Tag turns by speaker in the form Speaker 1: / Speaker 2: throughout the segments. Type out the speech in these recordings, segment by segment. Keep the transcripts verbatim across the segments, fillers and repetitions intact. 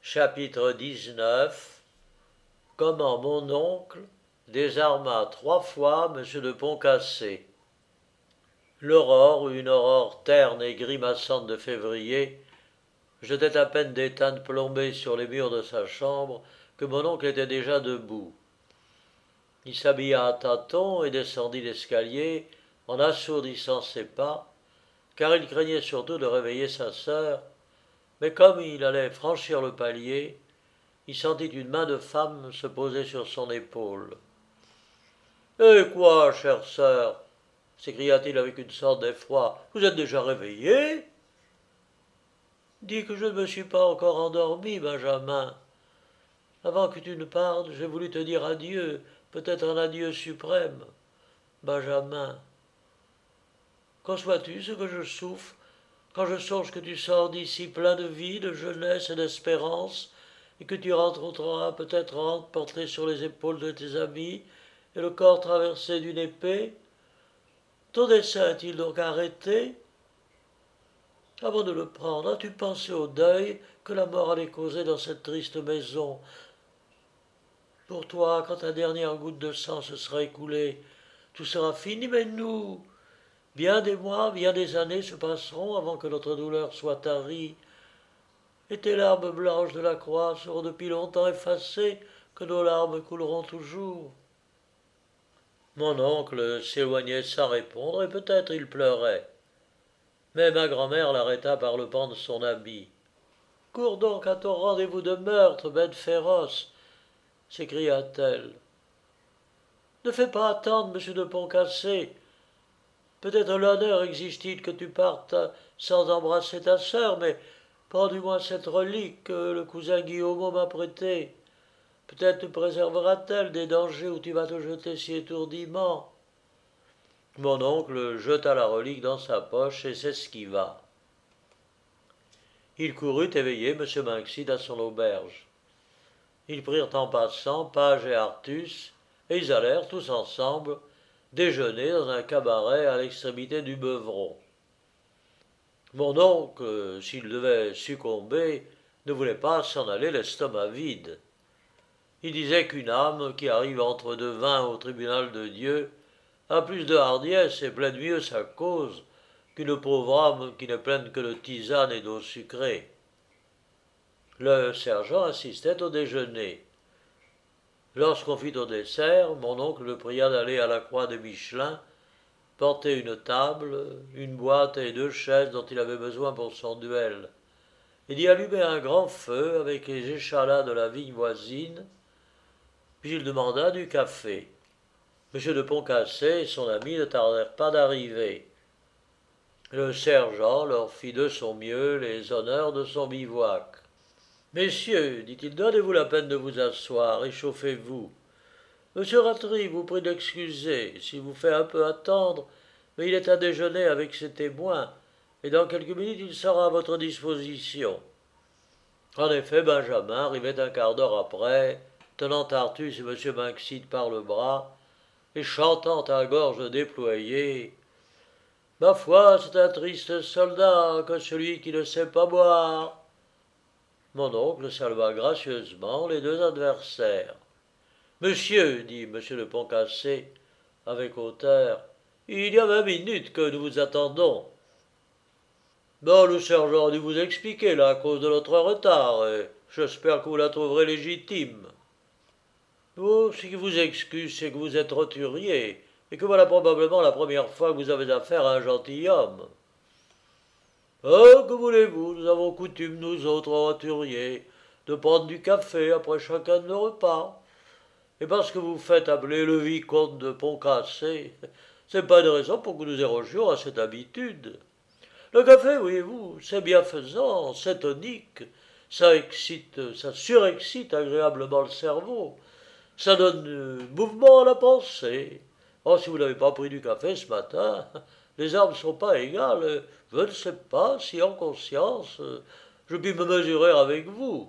Speaker 1: Chapitre dix-neuf. Comment mon oncle désarma trois fois Monsieur de Poncassé. L'aurore, une aurore terne et grimaçante de février, jetait à peine des teintes plombées sur les murs de sa chambre que mon oncle était déjà debout. Il s'habilla à tâtons et descendit l'escalier en assourdissant ses pas, car il craignait surtout de réveiller sa sœur, mais comme il allait franchir le palier, il sentit une main de femme se poser sur son épaule. « Eh quoi, chère sœur » s'écria-t-il avec une sorte d'effroi, « vous êtes déjà réveillée ?» ?»« Dis que je ne me suis pas encore endormi, Benjamin. Avant que tu ne parles, j'ai voulu te dire adieu, peut-être un adieu suprême. Benjamin, conçois-tu ce que je souffre quand je songe que tu sors d'ici plein de vie, de jeunesse et d'espérance, et que tu rentreras peut-être porté sur les épaules de tes amis et le corps traversé d'une épée? Ton dessein est-il donc arrêté? Avant de le prendre, as-tu pensé au deuil que la mort allait causer dans cette triste maison? Pour toi, quand ta dernière goutte de sang se sera écoulée, tout sera fini, mais nous, bien des mois, bien des années se passeront avant que notre douleur soit tarie, et tes larmes blanches de la croix seront depuis longtemps effacées, que nos larmes couleront toujours. » Mon oncle s'éloignait sans répondre, et peut-être il pleurait. Mais ma grand-mère l'arrêta par le pan de son habit. « Cours donc à ton rendez-vous de meurtre, bête féroce !» s'écria-t-elle. « Ne fais pas attendre monsieur de Poncassé. Peut-être l'honneur exige-t-il que tu partes sans embrasser ta sœur, mais prends du moins cette relique que le cousin Guillaume m'a prêtée. Peut-être te préservera-t-elle des dangers où tu vas te jeter si étourdiment. » Mon oncle jeta la relique dans sa poche et s'esquiva. Il courut éveiller M. Minxit à son auberge. Ils prirent en passant Page et Artus, et ils allèrent tous ensemble déjeuner dans un cabaret à l'extrémité du Beuvron. Mon oncle, s'il devait succomber, ne voulait pas s'en aller l'estomac vide. Il disait qu'une âme qui arrive entre deux vins au tribunal de Dieu a plus de hardiesse et plaide mieux sa cause qu'une pauvre âme qui ne plaide que de tisane et d'eau sucrée. Le sergent assistait au déjeuner. Lorsqu'on fit au dessert, mon oncle le pria d'aller à la Croix des Michelins, porter une table, une boîte et deux chaises dont il avait besoin pour son duel, et d'y allumer un grand feu avec les échalas de la vigne voisine. Puis il demanda du café. Monsieur de Poncassé et son ami ne tardèrent pas d'arriver. Le sergent leur fit de son mieux les honneurs de son bivouac. « Messieurs, dit-il, donnez-vous la peine de vous asseoir, réchauffez-vous. Monsieur Rattray vous prie d'excuser s'il vous fait un peu attendre, mais il est à déjeuner avec ses témoins, et dans quelques minutes il sera à votre disposition. » En effet, Benjamin arrivait un quart d'heure après, tenant Artus et M. Minxit par le bras, et chantant à gorge déployée « Ma foi, c'est un triste soldat que celui qui ne sait pas boire. » Mon oncle salua gracieusement les deux adversaires. « Monsieur, dit M. de Poncassé, avec hauteur, il y a vingt minutes que nous vous attendons. » Bon, le sergent a dû vous expliquer la cause de notre retard, et j'espère que vous la trouverez légitime. Oh, ce qui vous excuse, c'est que vous êtes roturier, et que voilà probablement la première fois que vous avez affaire à un gentilhomme. Oh, que voulez-vous, nous avons coutume, nous autres roturiers, de prendre du café après chacun de nos repas. Et parce que vous faites appeler le vicomte de Poncassé, c'est pas une raison pour que nous érogions à cette habitude. Le café, voyez-vous, c'est bienfaisant, c'est tonique, ça excite, ça surexcite agréablement le cerveau. Ça donne euh, mouvement à la pensée. Oh, si vous n'avez pas pris du café ce matin, les armes ne sont pas égales. Je ne sais pas si, en conscience, je puis me mesurer avec vous.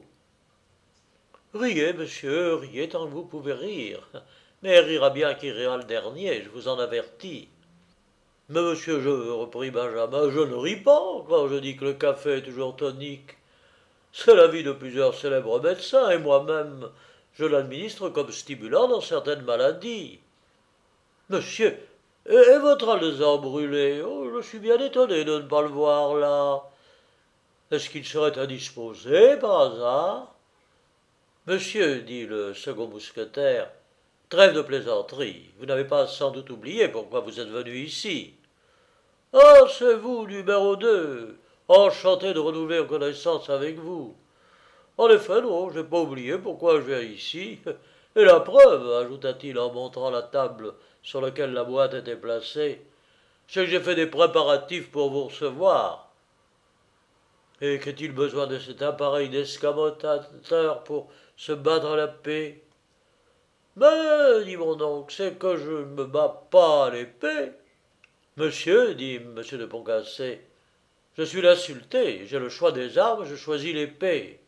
Speaker 1: Riez, monsieur, riez tant que vous pouvez rire. Mais rira bien qui rira le dernier, je vous en avertis. Mais monsieur, je repris Benjamin, je ne ris pas quand je dis que le café est toujours tonique. C'est l'avis de plusieurs célèbres médecins, et moi-même, je l'administre comme stimulant dans certaines maladies. Monsieur, et, et votre alezan brûlé? Oh, je suis bien étonné de ne pas le voir là. Est-ce qu'il serait indisposé, par hasard? Monsieur, dit le second mousquetaire, trêve de plaisanterie. Vous n'avez pas sans doute oublié pourquoi vous êtes venu ici. Ah, c'est vous, numéro deux. Enchanté de renouveler en connaissance avec vous. En effet, non, je n'ai pas oublié pourquoi je viens ici. Et la preuve, ajouta-t-il en montrant la table sur laquelle la boîte était placée, c'est que j'ai fait des préparatifs pour vous recevoir. Et qu'est-il besoin de cet appareil d'escamotateur pour se battre à la paix? Mais, dit mon oncle, c'est que je ne me bats pas à l'épée. Monsieur, dit M. de Poncassé, je suis l'insulté, j'ai le choix des armes, je choisis l'épée.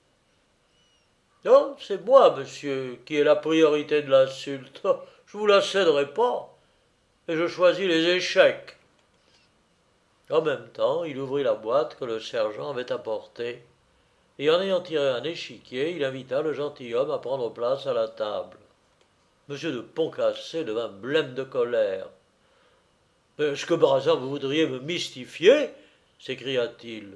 Speaker 1: Non, c'est moi, monsieur, qui ai la priorité de l'insulte. Je vous la céderai pas, et je choisis les échecs. En même temps, il ouvrit la boîte que le sergent avait apportée, et en ayant tiré un échiquier, il invita le gentilhomme à prendre place à la table. Monsieur de Poncassé devint blême de colère. « Mais est-ce que par hasard vous voudriez me mystifier » s'écria-t-il.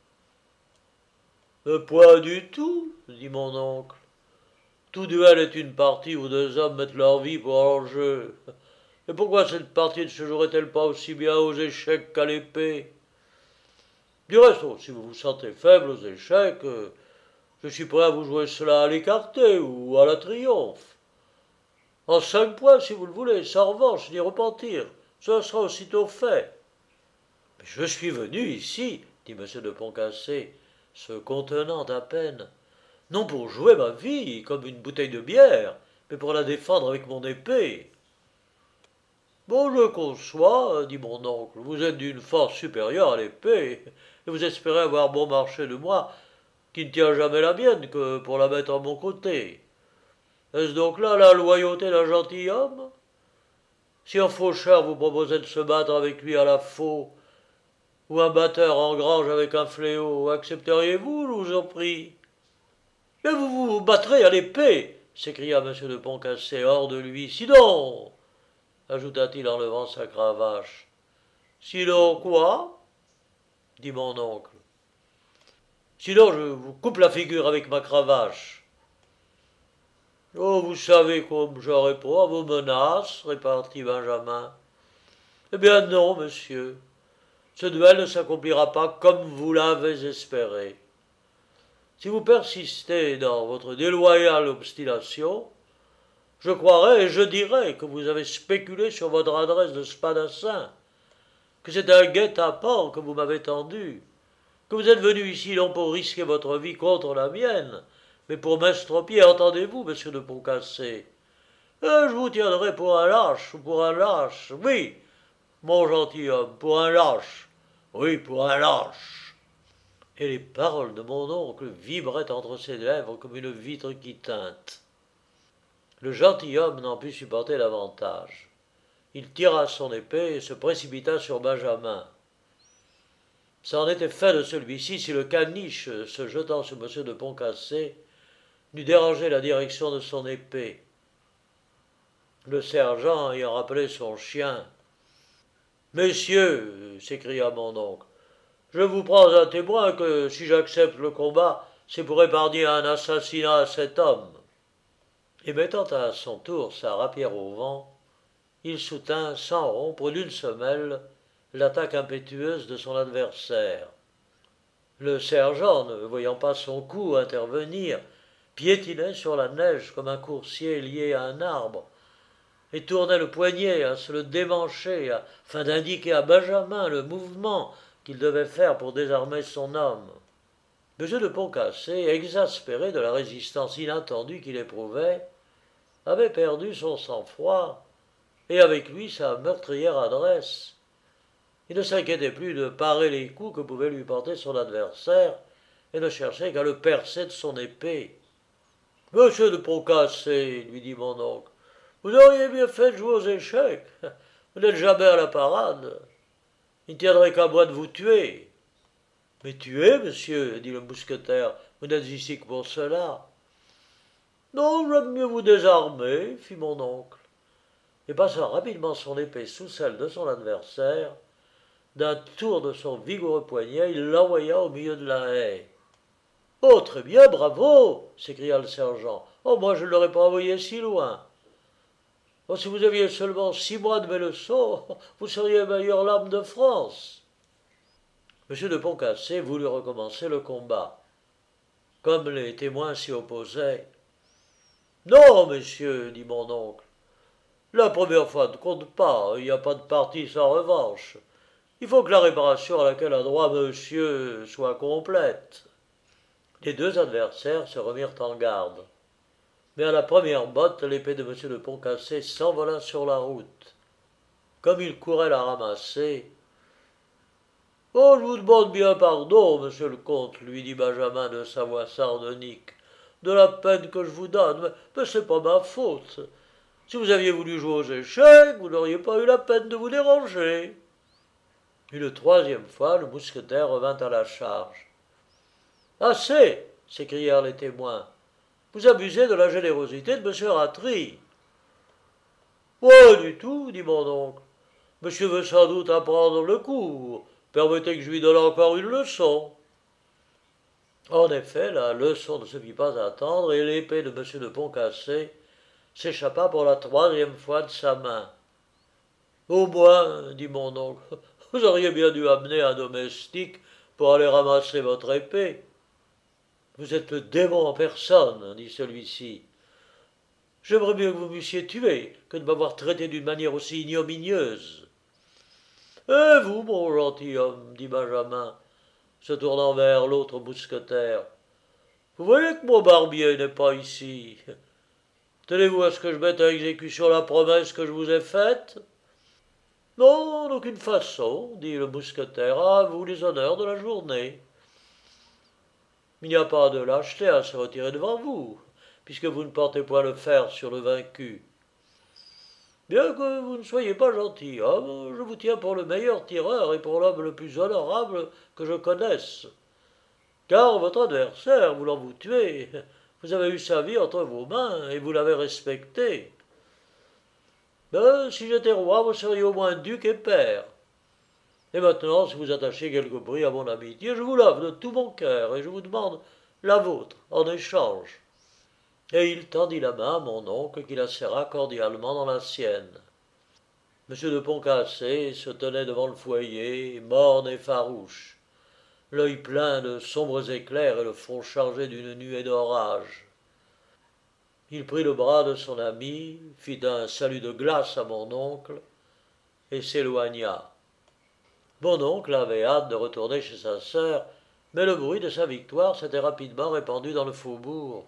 Speaker 1: « Mais point du tout, » dit mon oncle. « Tout duel est une partie où deux hommes mettent leur vie pour enjeu. Et pourquoi cette partie ne se jouerait-elle pas aussi bien aux échecs qu'à l'épée? Du reste, oh, si vous vous sentez faible aux échecs, euh, je suis prêt à vous jouer cela à l'écarté ou à la triomphe. En cinq points, si vous le voulez, sans revanche ni repentir. Ce sera aussitôt fait. » « Mais je suis venu ici, dit M. de Poncassé, se contenant à peine, non pour jouer ma vie comme une bouteille de bière, mais pour la défendre avec mon épée. Bon, je conçois, dit mon oncle, vous êtes d'une force supérieure à l'épée, et vous espérez avoir bon marché de moi, qui ne tient jamais la mienne que pour la mettre à mon côté. Est-ce donc là la loyauté d'un gentilhomme? Si un faucheur vous proposait de se battre avec lui à la faux, ou un batteur en grange avec un fléau, accepteriez-vous, je vous en prie? Mais vous vous battrez à l'épée, s'écria M. de Poncassé hors de lui. Sinon, ajouta-t-il en levant sa cravache. Sinon quoi? Dit mon oncle. Sinon, je vous coupe la figure avec ma cravache. Oh, vous savez comme je réponds à vos menaces, répartit Benjamin. Eh bien non, monsieur. Ce duel ne s'accomplira pas comme vous l'avez espéré. Si vous persistez dans votre déloyale obstination, je croirai et je dirai que vous avez spéculé sur votre adresse de spadassin, que c'est un guet-apens que vous m'avez tendu, que vous êtes venu ici non pour risquer votre vie contre la mienne, mais pour m'estropier, entendez-vous, monsieur de Poncassé? Et je vous tiendrai pour un lâche, pour un lâche, oui, mon gentilhomme, pour un lâche, oui, pour un lâche. Et les paroles de mon oncle vibraient entre ses lèvres comme une vitre qui teinte. Le gentilhomme n'en put supporter davantage. Il tira son épée et se précipita sur Benjamin. Ça en était fait de celui-ci si le caniche, se jetant sur M. de Poncassé, n'eût dérangé la direction de son épée. Le sergent ayant rappelé son chien. « Messieurs, s'écria mon oncle, je vous prends à témoin que si j'accepte le combat, c'est pour épargner un assassinat à cet homme. » Et mettant à son tour sa rapière au vent, il soutint sans rompre d'une semelle l'attaque impétueuse de son adversaire. Le sergent, ne voyant pas son coup intervenir, piétinait sur la neige comme un coursier lié à un arbre, et tournait le poignet à se le démancher afin d'indiquer à Benjamin le mouvement qu'il devait faire pour désarmer son homme. M. de Poncassé, exaspéré de la résistance inattendue qu'il éprouvait, avait perdu son sang-froid et avec lui sa meurtrière adresse. Il ne s'inquiétait plus de parer les coups que pouvait lui porter son adversaire et ne cherchait qu'à le percer de son épée. « Monsieur de Poncassé, lui dit mon oncle, vous auriez bien fait de jouer aux échecs. Vous n'êtes jamais à la parade. Il ne tiendrait qu'à moi de vous tuer. » « Mais tuer, monsieur, dit le mousquetaire, Vous n'êtes ici que pour cela. Non, j'aime mieux vous désarmer, fit mon oncle, et passant rapidement son épée sous celle de son adversaire, d'un tour de son vigoureux poignet, il l'envoya au milieu de la haie. Oh, très bien, bravo s'écria le sergent. Oh, moi, je ne l'aurais pas envoyé si loin. Oh, si vous aviez seulement six mois de mes leçons, vous seriez meilleur lame de France. M. de Poncassé voulut recommencer le combat. Comme les témoins s'y opposaient. Non, messieurs, dit mon oncle. La première fois ne compte pas, il n'y a pas de partie sans revanche. Il faut que la réparation à laquelle a droit monsieur soit complète. Les deux adversaires se remirent en garde. Mais à la première botte, l'épée de M. de Poncassé s'envola sur la route. Comme il courait la ramasser, « Oh, je vous demande bien pardon, monsieur le comte, lui dit Benjamin de sa voix sardonique, de la peine que je vous donne, mais, mais c'est pas ma faute. Si vous aviez voulu jouer aux échecs, vous n'auriez pas eu la peine de vous déranger. » Une troisième fois, le mousquetaire revint à la charge. « Assez !» s'écrièrent les témoins. « Vous abusez de la générosité de M. Ratry. »« Pas du tout, dit mon oncle. Monsieur veut sans doute apprendre le cours. Permettez que je lui donne encore une leçon. » En effet, la leçon ne se fit pas attendre, et l'épée de M. de Poncassé s'échappa pour la troisième fois de sa main. « Au moins, dit mon oncle, vous auriez bien dû amener un domestique pour aller ramasser votre épée. »« Vous êtes le démon en personne, dit celui-ci. J'aimerais mieux que vous m'eussiez tué que de m'avoir traité d'une manière aussi ignominieuse. »« Et vous, mon gentilhomme, dit Benjamin, se tournant vers l'autre mousquetaire, vous voyez que mon barbier n'est pas ici. Tenez-vous à ce que je mette à exécution la promesse que je vous ai faite? » Non, d'aucune façon, dit le mousquetaire, à vous les honneurs de la journée. Il n'y a pas de lâcheté à se retirer devant vous, puisque vous ne portez point le fer sur le vaincu. Bien que vous ne soyez pas gentilhomme, je vous tiens pour le meilleur tireur et pour l'homme le plus honorable que je connaisse. Car votre adversaire, voulant vous tuer, vous avez eu sa vie entre vos mains et vous l'avez respecté. Ben, si j'étais roi, vous seriez au moins duc et père. Et maintenant, si vous attachez quelque prix à mon amitié, je vous l'offre de tout mon cœur, et je vous demande la vôtre en échange. Et il tendit la main à mon oncle, qui la serra cordialement dans la sienne. M. de Poncassé se tenait devant le foyer, morne et farouche, l'œil plein de sombres éclairs et le front chargé d'une nuée d'orage. Il prit le bras de son ami, fit un salut de glace à mon oncle, et s'éloigna. Mon oncle avait hâte de retourner chez sa sœur, mais le bruit de sa victoire s'était rapidement répandu dans le faubourg.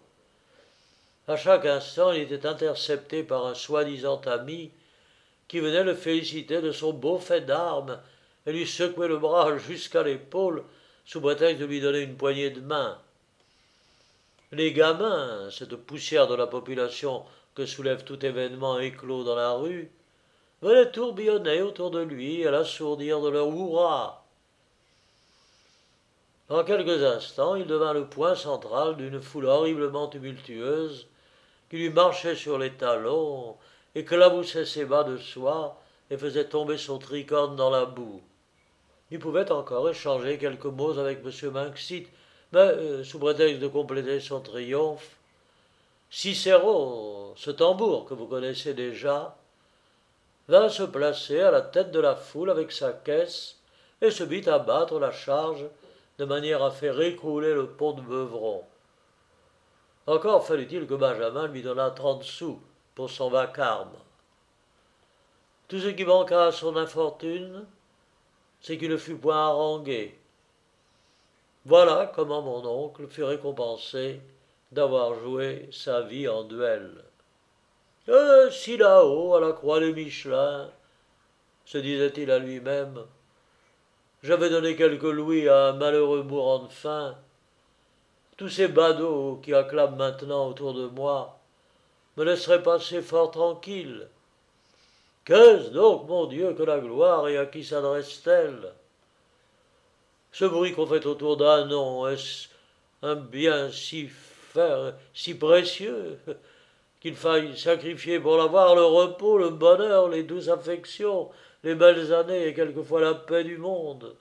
Speaker 1: À chaque instant, il était intercepté par un soi-disant ami qui venait le féliciter de son beau fait d'armes et lui secouait le bras jusqu'à l'épaule sous prétexte de lui donner une poignée de main. Les gamins, cette poussière de la population que soulève tout événement éclos dans la rue, venaient tourbillonner autour de lui et l'assourdir de leur hurrah. En quelques instants, il devint le point central d'une foule horriblement tumultueuse qui lui marchait sur les talons, éclaboussait ses bas de soie et faisait tomber son tricorne dans la boue. Il pouvait encore échanger quelques mots avec M. Minxit, mais, euh, sous prétexte de compléter son triomphe, Cicéron, ce tambour que vous connaissez déjà, vint se placer à la tête de la foule avec sa caisse et se mit à battre la charge de manière à faire écrouler le pont de Beuvron. Encore fallut-il que Benjamin lui donnât trente sous pour son vacarme. Tout ce qui manqua à son infortune, c'est qu'il ne fut point harangué. Voilà comment mon oncle fut récompensé d'avoir joué sa vie en duel. Et si là-haut, à la croix des Michelin, se disait-il à lui-même, j'avais donné quelques louis à un malheureux mourant de faim, tous ces badauds qui acclament maintenant autour de moi me laisseraient passer fort tranquille. Qu'est-ce donc, mon Dieu, que la gloire, et à qui s'adresse-t-elle? Ce bruit qu'on fait autour d'un nom, est-ce un bien si fer, si précieux, qu'il faille sacrifier pour l'avoir le repos, le bonheur, les douces affections, les belles années et quelquefois la paix du monde.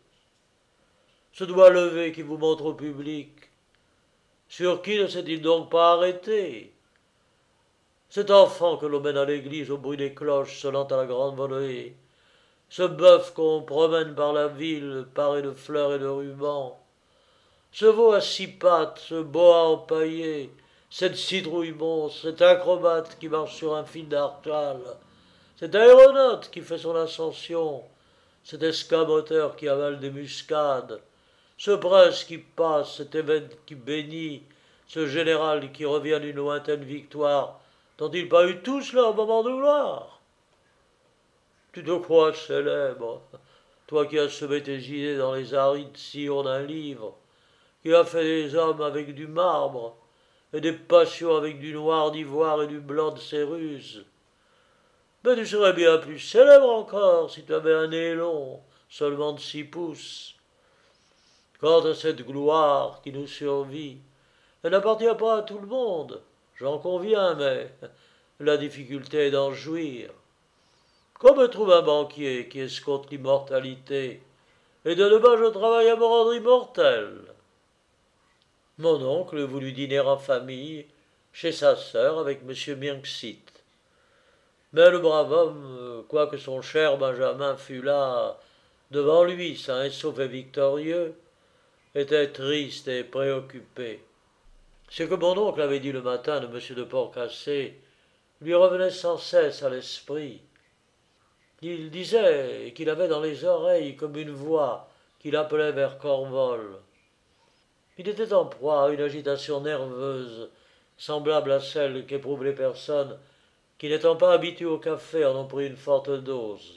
Speaker 1: Ce doigt levé qui vous montre au public, sur qui ne s'est-il donc pas arrêté? Cet enfant que l'on mène à l'église au bruit des cloches sonnant à la grande volée, ce bœuf qu'on promène par la ville paré de fleurs et de rubans, ce veau à six pattes, ce boa empaillé, cette citrouille monstre, cet acrobate qui marche sur un fil d'artal, cet aéronaute qui fait son ascension, cet escamoteur qui avale des muscades, ce prince qui passe, cet évêque qui bénit, ce général qui revient d'une lointaine victoire, n'ont-ils pas eu tous leur moment de gloire? Tu te crois célèbre, toi qui as semé tes idées dans les arides sillons d'un livre, qui as fait des hommes avec du marbre, et des passions avec du noir d'ivoire et du blanc de céruse. Mais tu serais bien plus célèbre encore si tu avais un nez long, seulement de six pouces. Quant à cette gloire qui nous survit, elle n'appartient pas à tout le monde, j'en conviens, mais la difficulté est d'en jouir. Qu'on me trouve un banquier qui escompte l'immortalité, et de demain je travaille à me rendre immortel. Mon oncle voulut dîner en famille chez sa sœur avec M. Minxit. Mais le brave homme, quoique son cher Benjamin fût là, devant lui, sain et sauf et victorieux, était triste et préoccupé. Ce que mon oncle avait dit le matin de M. de Portcassé lui revenait sans cesse à l'esprit. Il disait qu'il avait dans les oreilles comme une voix qui l'appelait vers Cornwall. Il était en proie à une agitation nerveuse, semblable à celle qu'éprouvent les personnes qui, n'étant pas habituées au café, en ont pris une forte dose.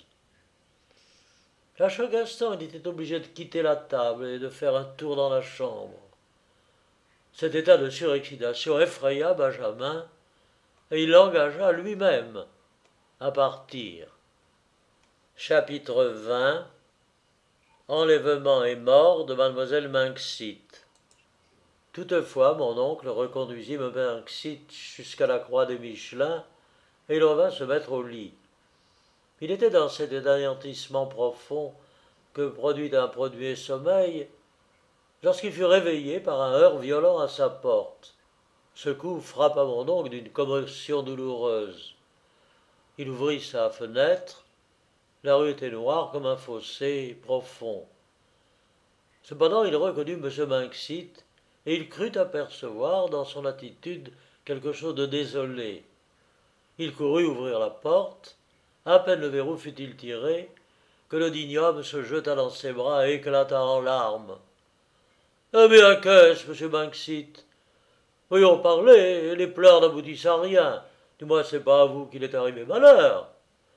Speaker 1: À chaque instant, il était obligé de quitter la table et de faire un tour dans la chambre. Cet état de surexcitation effraya Benjamin, et il l'engagea lui-même à partir. Chapitre vingt. Enlèvement et mort de mademoiselle Minxit. Toutefois, mon oncle reconduisit M. Minxit jusqu'à la croix des Michelins, et il revint se mettre au lit. Il était dans cet anéantissement profond que produit un produit sommeil, lorsqu'il fut réveillé par un heurt violent à sa porte. Ce coup frappa mon oncle d'une commotion douloureuse. Il ouvrit sa fenêtre. La rue était noire comme un fossé profond. Cependant, il reconnut M. Minxit, et il crut apercevoir dans son attitude quelque chose de désolé. Il courut ouvrir la porte. À peine le verrou fut-il tiré, que le digne homme se jeta dans ses bras et éclata en larmes. « Eh bien, qu'est-ce, M. Minxit? Voyons parler, les pleurs n'aboutissent à rien. Du moins, c'est pas à vous qu'il est arrivé malheur. »«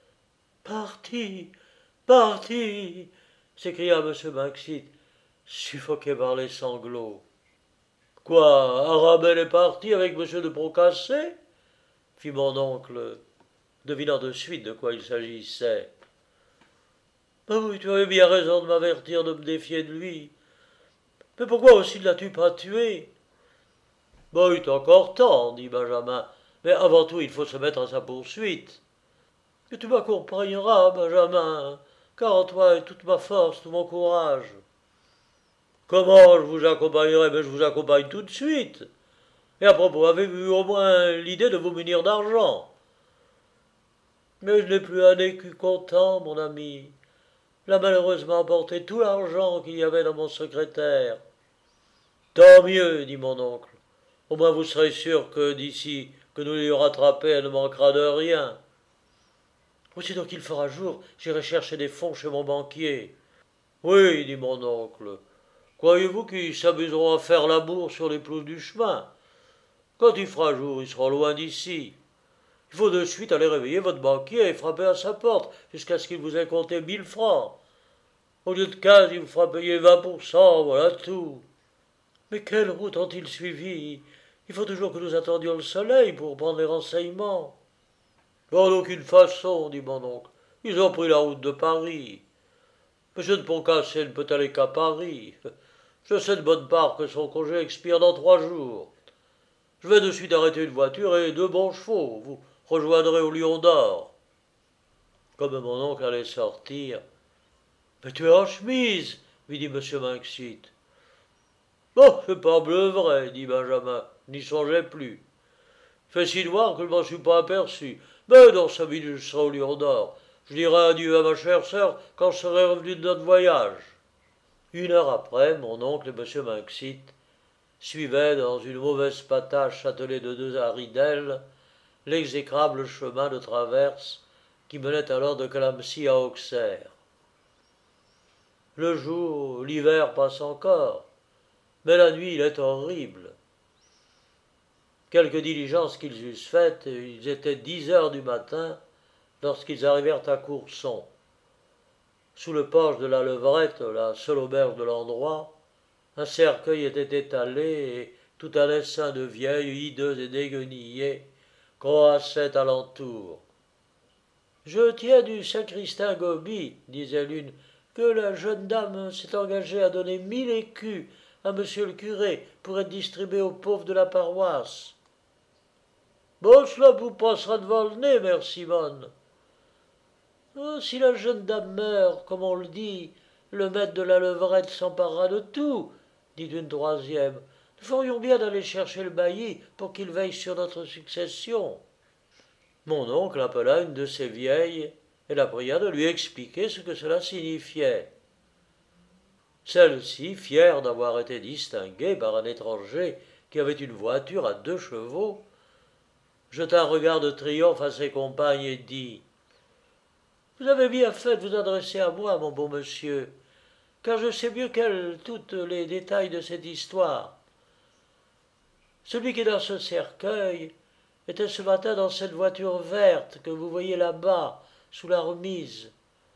Speaker 1: Parti, parti !» s'écria M. Minxit, suffoqué par les sanglots. « Quoi, Arabelle est parti avec M. de Portcassé ?» fit mon oncle, devinant de suite de quoi il s'agissait. « Oui, tu avais bien raison de m'avertir de me défier de lui. Mais pourquoi aussi ne l'as-tu pas tué ?»« Bah, il est encore temps, dit Benjamin, mais avant tout il faut se mettre à sa poursuite. Que tu m'accompagneras, Benjamin, car en toi est toute ma force, tout mon courage. »« Comment je vous accompagnerai? Mais je vous accompagne tout de suite. Et à propos, avez-vous eu au moins l'idée de vous munir d'argent? » ?»« Mais je n'ai plus un écu comptant, mon ami. Il a malheureusement emporté tout l'argent qu'il y avait dans mon secrétaire. »« Tant mieux, dit mon oncle. Au moins vous serez sûr que d'ici que nous l'ayons rattrapé, elle ne manquera de rien. »« Aussitôt qu'il fera jour, j'irai chercher des fonds chez mon banquier. »« Oui, dit mon oncle. Croyez-vous qu'ils s'amuseront à faire l'amour sur les pelouses du chemin? Quand il fera jour, ils seront loin d'ici. Il faut de suite aller réveiller votre banquier et frapper à sa porte jusqu'à ce qu'il vous ait compté mille francs. Au lieu de quinze, il vous fera payer vingt pour cent, voilà tout. Mais quelle route ont-ils suivi? Il faut toujours que nous attendions le soleil pour prendre les renseignements. »« En aucune façon, dit mon oncle. Ils ont pris la route de Paris. M. de Portcassé ne peut aller qu'à Paris. Je sais de bonne part que son congé expire dans trois jours. Je vais de suite arrêter une voiture et deux bons chevaux. Vous rejoindrez au Lion d'Or. » Comme mon oncle allait sortir, « Mais tu es en chemise, lui dit M. Minxit. Oh, c'est pas bleu vrai, dit Benjamin, n'y songeait plus. Fait si noir que je m'en suis pas aperçu. Mais dans cinq minutes, je serai au Lion d'Or. Je dirai adieu à ma chère sœur quand je serai revenu de notre voyage. Une heure après, mon oncle et M. Minxit suivaient dans une mauvaise patache attelée de deux haridelles l'exécrable chemin de traverse qui menait alors de Clamecy à Auxerre. Le jour, l'hiver passe encore, mais la nuit, il est horrible. Quelque diligence qu'ils eussent faite, ils étaient dix heures du matin lorsqu'ils arrivèrent à Courson. Sous le porche de la Levrette, la seule auberge de l'endroit, un cercueil était étalé et tout un essaim de vieilles, hideuses et déguenillées croassaient alentour. « Je tiens du sacristain Gobi, disait l'une, que la jeune dame s'est engagée à donner mille écus à monsieur le curé pour être distribué aux pauvres de la paroisse. »« Bon, cela vous passera devant le nez, mère Simone. »« Oh, si la jeune dame meurt, comme on le dit, le maître de la Levrette s'emparera de tout, dit une troisième. Nous ferions bien d'aller chercher le bailli pour qu'il veille sur notre succession. » Mon oncle appela une de ces vieilles et la pria de lui expliquer ce que cela signifiait. Celle-ci, fière d'avoir été distinguée par un étranger qui avait une voiture à deux chevaux, jeta un regard de triomphe à ses compagnes et dit « Vous avez bien fait de vous adresser à moi, mon bon monsieur, car je sais mieux qu'elle tous les détails de cette histoire. Celui qui est dans ce cercueil était ce matin dans cette voiture verte que vous voyez là-bas, sous la remise.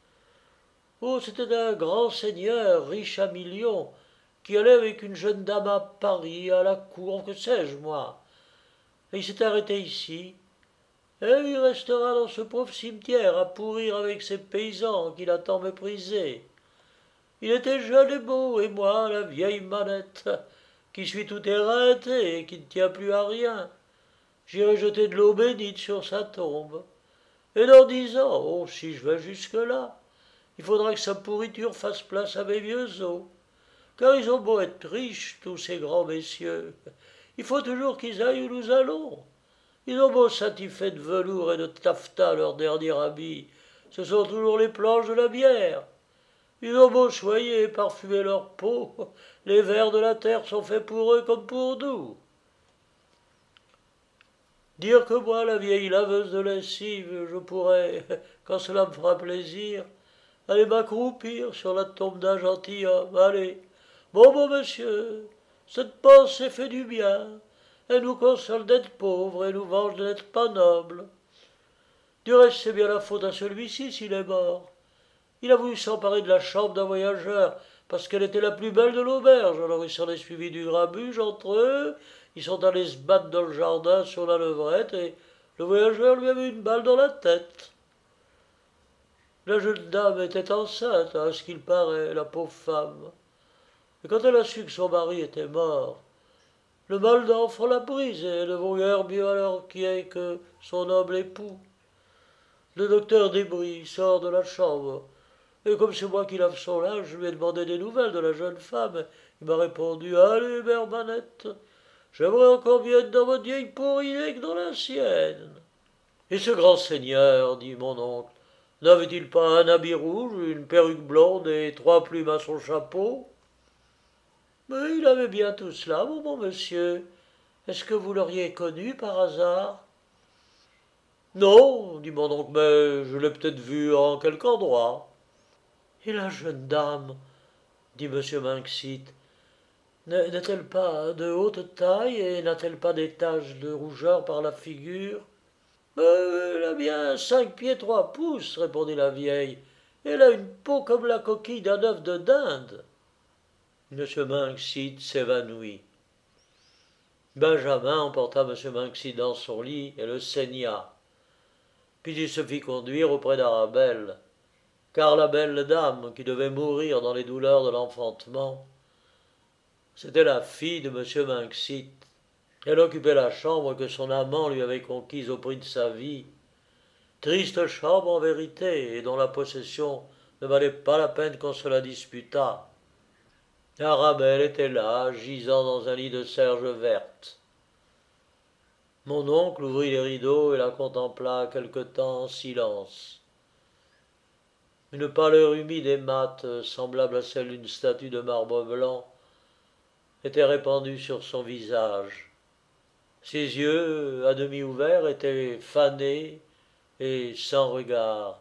Speaker 1: Oh, c'était un grand seigneur, riche à millions, qui allait avec une jeune dame à Paris, à la cour, que sais-je, moi. Et il s'est arrêté ici, et il restera dans ce pauvre cimetière à pourrir avec ces paysans qu'il a tant méprisés. Il était jeune et beau, et moi, la vieille manette, qui suis tout éreintée et qui ne tient plus à rien. J'irai jeter de l'eau bénite sur sa tombe. Et dans dix ans, oh, si je vais jusque-là, il faudra que sa pourriture fasse place à mes vieux os. Car ils ont beau être riches, tous ces grands messieurs, il faut toujours qu'ils aillent où nous allons. Ils ont beau s'attifer de velours et de taffetas leur dernier habit, ce sont toujours les planches de la bière. Ils ont beau choyer et parfumer leur peau, les vers de la terre sont faits pour eux comme pour nous. Dire que moi, la vieille laveuse de lessive, je pourrais, quand cela me fera plaisir, aller m'accroupir sur la tombe d'un gentilhomme. Allez, bon, bon monsieur, cette pensée fait du bien. Elle nous console d'être pauvres et nous venge d'être pas nobles. Du reste, c'est bien la faute à celui-ci s'il est mort. Il a voulu s'emparer de la chambre d'un voyageur parce qu'elle était la plus belle de l'auberge. Alors il s'en est suivi du grabuge entre eux. Ils sont allés se battre dans le jardin sur la levrette et le voyageur lui a mis une balle dans la tête. La jeune dame était enceinte, à ce qu'il paraît, la pauvre femme. Et quand elle a su que son mari était mort, le mal d'enfant l'a prise et ne vaut guère mieux alors qui est que son noble époux. Le docteur Desbris sort de la chambre. Et comme c'est moi qui lave son linge, je lui ai demandé des nouvelles de la jeune femme. Il m'a répondu « Allez, mère Manette, j'aimerais encore bien être dans votre vieille pourrier que dans la sienne. » Et ce grand seigneur, dit mon oncle, n'avait-il pas un habit rouge, une perruque blonde et trois plumes à son chapeau? Mais il avait bien tout cela, mon bon monsieur. Est-ce que vous l'auriez connu par hasard? Non, dit mon oncle, mais je l'ai peut-être vu en quelque endroit. Et la jeune dame, dit M. Minxit, n'est-elle pas de haute taille et n'a-t-elle pas des taches de rougeur par la figure? Elle a bien cinq pieds trois pouces, répondit la vieille. Elle a une peau comme la coquille d'un œuf de dinde. M. Minxit s'évanouit. Benjamin emporta M. Minxit dans son lit et le saigna. Puis il se fit conduire auprès d'Arabelle, car la belle dame, qui devait mourir dans les douleurs de l'enfantement, C'était la fille de M. Minxit. Elle occupait la chambre que son amant lui avait conquise au prix de sa vie. Triste chambre en vérité, et dont la possession ne valait pas la peine qu'on se la disputât. Arabelle était là, gisant dans un lit de serge verte. Mon oncle ouvrit les rideaux et la contempla quelque temps en silence. Une pâleur humide et mate, semblable à celle d'une statue de marbre blanc, était répandue sur son visage. Ses yeux, à demi ouverts, étaient fanés et sans regard.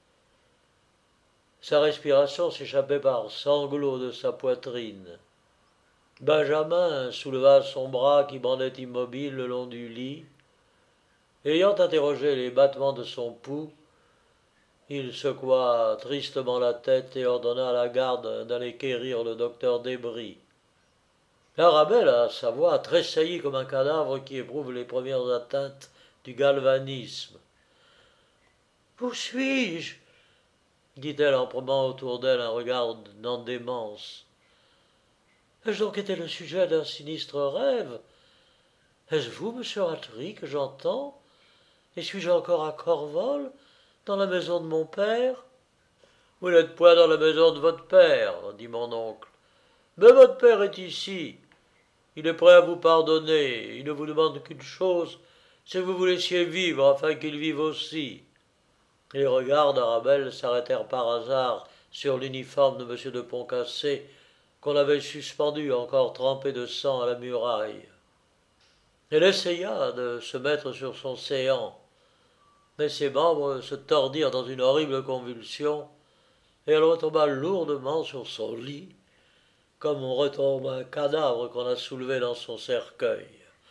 Speaker 1: Sa respiration s'échappait par sanglots de sa poitrine. Benjamin souleva son bras qui bandait immobile le long du lit. Ayant interrogé les battements de son pouls, il secoua tristement la tête et ordonna à la garde d'aller quérir le docteur Desbris. Arabelle, à sa voix, tressaillit comme un cadavre qui éprouve les premières atteintes du galvanisme. « Où suis-je » dit-elle en promenant autour d'elle un regard en démence. « Ai-je donc été le sujet d'un sinistre rêve? Est-ce vous, monsieur Rattray, que j'entends? Et suis-je encore à Corvol, dans la maison de mon père ?»« Vous n'êtes point dans la maison de votre père, dit mon oncle. Mais votre père est ici. Il est prêt à vous pardonner. Il ne vous demande qu'une chose, c'est que vous vous laissiez vivre afin qu'il vive aussi. » Les regards d'Arabelle s'arrêtèrent par hasard sur l'uniforme de M. de Poncassé qu'on avait suspendu encore trempé de sang à la muraille. Elle essaya de se mettre sur son séant, mais ses membres se tordirent dans une horrible convulsion, et elle retomba lourdement sur son lit, comme on retombe un cadavre qu'on a soulevé dans son cercueil.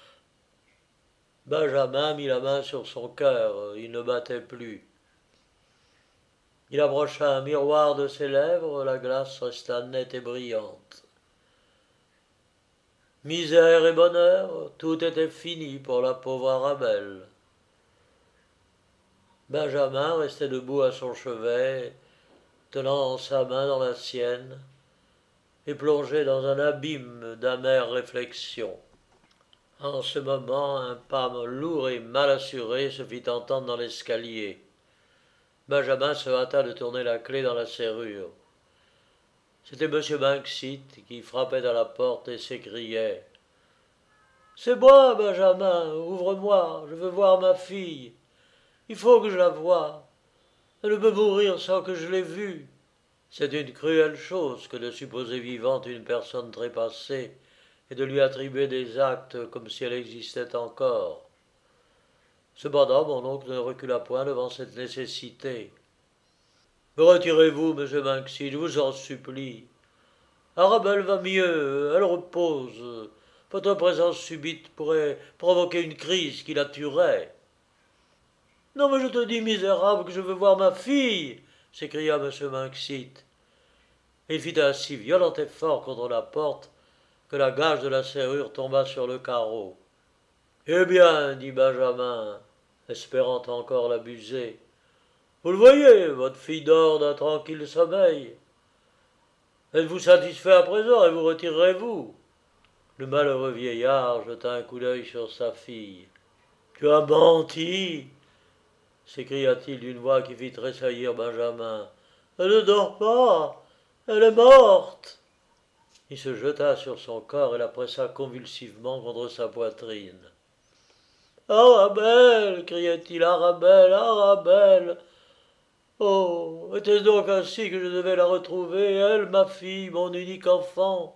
Speaker 1: Benjamin mit la main sur son cœur, il ne battait plus. Il approcha un miroir de ses lèvres, la glace resta nette et brillante. Misère et bonheur, tout était fini pour la pauvre Arabelle. Benjamin restait debout à son chevet, tenant sa main dans la sienne, et plongé dans un abîme d'amères réflexions. En ce moment, un pas lourd et mal assuré se fit entendre dans l'escalier. Benjamin se hâta de tourner la clé dans la serrure. C'était M. Minxit qui frappait à la porte et s'écriait « C'est moi, Benjamin, ouvre-moi, je veux voir ma fille. Il faut que je la voie. Elle ne peut mourir sans que je l'aie vue. » C'est une cruelle chose que de supposer vivante une personne trépassée et de lui attribuer des actes comme si elle existait encore. Cependant, mon oncle ne recula point devant cette nécessité. « Retirez-vous, monsieur Minxit, je vous en supplie. Arabelle va mieux, elle repose. Votre présence subite pourrait provoquer une crise qui la tuerait. »« Non, mais je te dis, misérable, que je veux voir ma fille !» s'écria M. Minxit. Et il fit un si violent effort contre la porte que la gage de la serrure tomba sur le carreau. « Eh bien, dit Benjamin, espérant encore l'abuser, vous le voyez, votre fille dort d'un tranquille sommeil. Êtes-vous satisfait à présent et vous retirerez-vous » Le malheureux vieillard jeta un coup d'œil sur sa fille. « Tu as menti » s'écria-t-il d'une voix qui fit tressaillir Benjamin. « Elle ne dort pas, elle est morte !» Il se jeta sur son corps et la pressa convulsivement contre sa poitrine. « Arabelle » criait-il, « Arabelle, Arabelle ! Oh, était-ce donc ainsi que je devais la retrouver, elle, ma fille, mon unique enfant?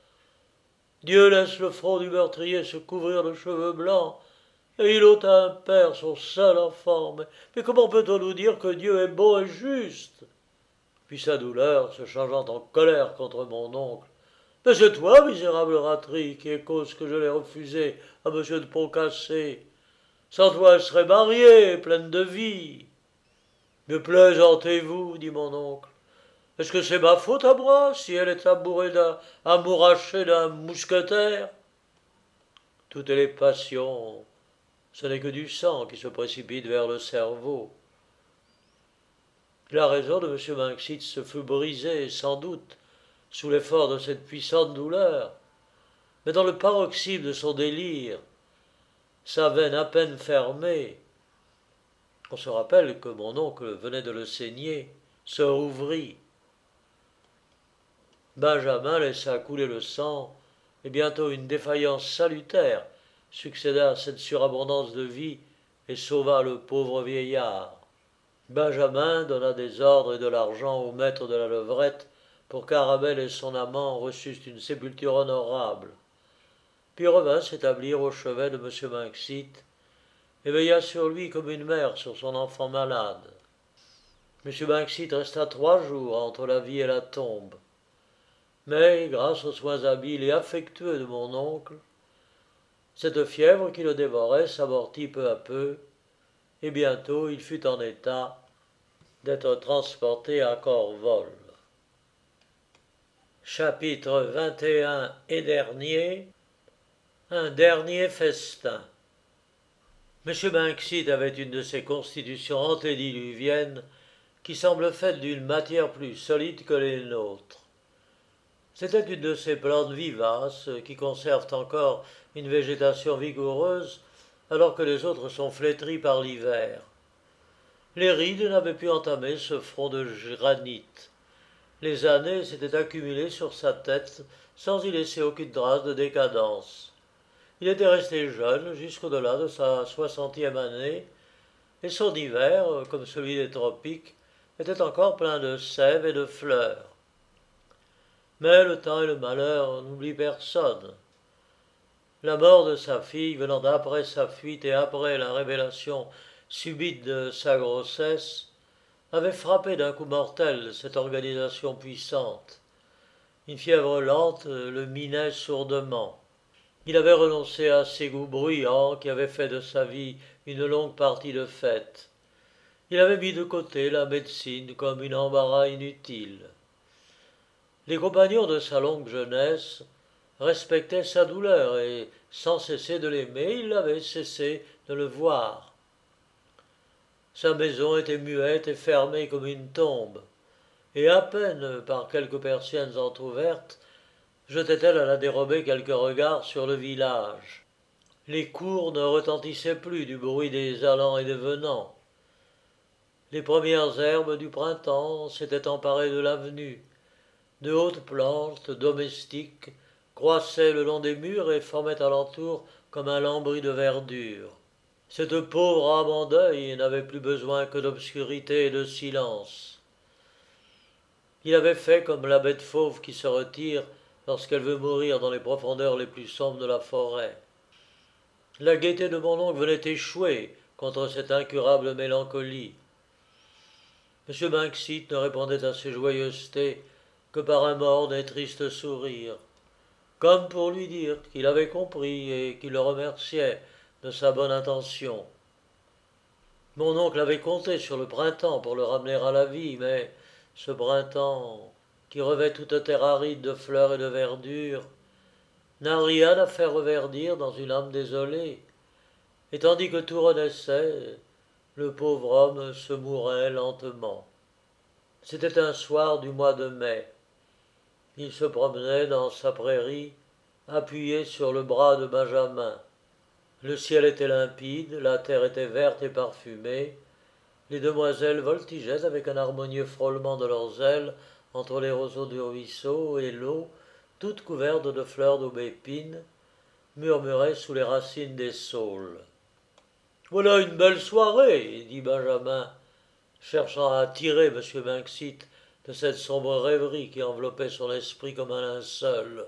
Speaker 1: Dieu laisse le front du meurtrier se couvrir de cheveux blancs, et il ôte à un père son seul enfant. Mais, mais comment peut-on nous dire que Dieu est bon et juste ?» Puis sa douleur, se changeant en colère contre mon oncle. « Mais c'est toi, misérable Rattray, qui est cause que je l'ai refusé à M. de Poncassé. Sans toi, elle serait mariée, pleine de vie. » « Me plaisantez-vous, dit mon oncle. Est-ce que c'est ma faute à moi, si elle est amourée d'un, amourachée d'un mousquetaire? Toutes les passions, ce n'est que du sang qui se précipite vers le cerveau. » La raison de M. Minxit se fut brisée, sans doute, sous l'effort de cette puissante douleur. mais dans le paroxysme de son délire, sa veine à peine fermée, on se rappelle que mon oncle venait de le saigner, se rouvrit. Benjamin laissa couler le sang, et bientôt une défaillance salutaire succéda à cette surabondance de vie et sauva le pauvre vieillard. Benjamin donna des ordres et de l'argent au maître de la levrette pour qu'Arabelle et son amant reçussent une sépulture honorable, puis revint s'établir au chevet de M. Minxit, et veilla sur lui comme une mère sur son enfant malade. M. Minxit resta trois jours entre la vie et la tombe, mais, grâce aux soins habiles et affectueux de mon oncle, cette fièvre qui le dévorait s'amortit peu à peu, et bientôt il fut en état d'être transporté à Corvol. Chapitre vingt et un et dernier. Un dernier festin. M. Minxit avait une de ces constitutions antédiluviennes qui semblent faites d'une matière plus solide que les nôtres. C'était une de ces plantes vivaces qui conservent encore une végétation vigoureuse alors que les autres sont flétries par l'hiver. Les rides n'avaient pu entamer ce front de granit. Les années s'étaient accumulées sur sa tête sans y laisser aucune trace de décadence. Il était resté jeune jusqu'au-delà de sa soixantième année, et son hiver, comme celui des tropiques, était encore plein de sève et de fleurs. Mais le temps et le malheur n'oublient personne. La mort de sa fille, venant d'après sa fuite et après la révélation subite de sa grossesse, avait frappé d'un coup mortel cette organisation puissante. Une fièvre lente le minait sourdement. Il avait renoncé à ses goûts bruyants qui avaient fait de sa vie une longue partie de fête. Il avait mis de côté la médecine comme une embarras inutile. Les compagnons de sa longue jeunesse respectaient sa douleur et, sans cesser de l'aimer, ils n'avaient cessé de le voir. Sa maison était muette et fermée comme une tombe, et à peine, par quelques persiennes entr'ouvertes, jetait-elle à la dérobée quelques regards sur le village. Les cours ne retentissaient plus du bruit des allants et des venants. Les premières herbes du printemps s'étaient emparées de l'avenue. De hautes plantes domestiques croissaient le long des murs et formaient alentour comme un lambris de verdure. Cette pauvre âme en deuil n'avait plus besoin que d'obscurité et de silence. Il avait fait comme la bête fauve qui se retire lorsqu'elle veut mourir dans les profondeurs les plus sombres de la forêt. La gaieté de mon oncle venait échouer contre cette incurable mélancolie. M. Minxit ne répondait à ces joyeusetés que par un morne et triste sourire, comme pour lui dire qu'il avait compris et qu'il le remerciait de sa bonne intention. Mon oncle avait compté sur le printemps pour le ramener à la vie, mais ce printemps, qui revêt toute terre aride de fleurs et de verdure, n'a rien à faire reverdir dans une âme désolée, et tandis que tout renaissait, le pauvre homme se mourait lentement. C'était un soir du mois de mai. Il se promenait dans sa prairie, appuyé sur le bras de Benjamin. Le ciel était limpide, la terre était verte et parfumée. Les demoiselles voltigeaient avec un harmonieux frôlement de leurs ailes entre les roseaux du ruisseau, et l'eau, toute couverte de fleurs d'aubépine, murmurait sous les racines des saules. « Voilà une belle soirée, » dit Benjamin, cherchant à tirer M. Minxit de cette sombre rêverie qui enveloppait son esprit comme un linceul.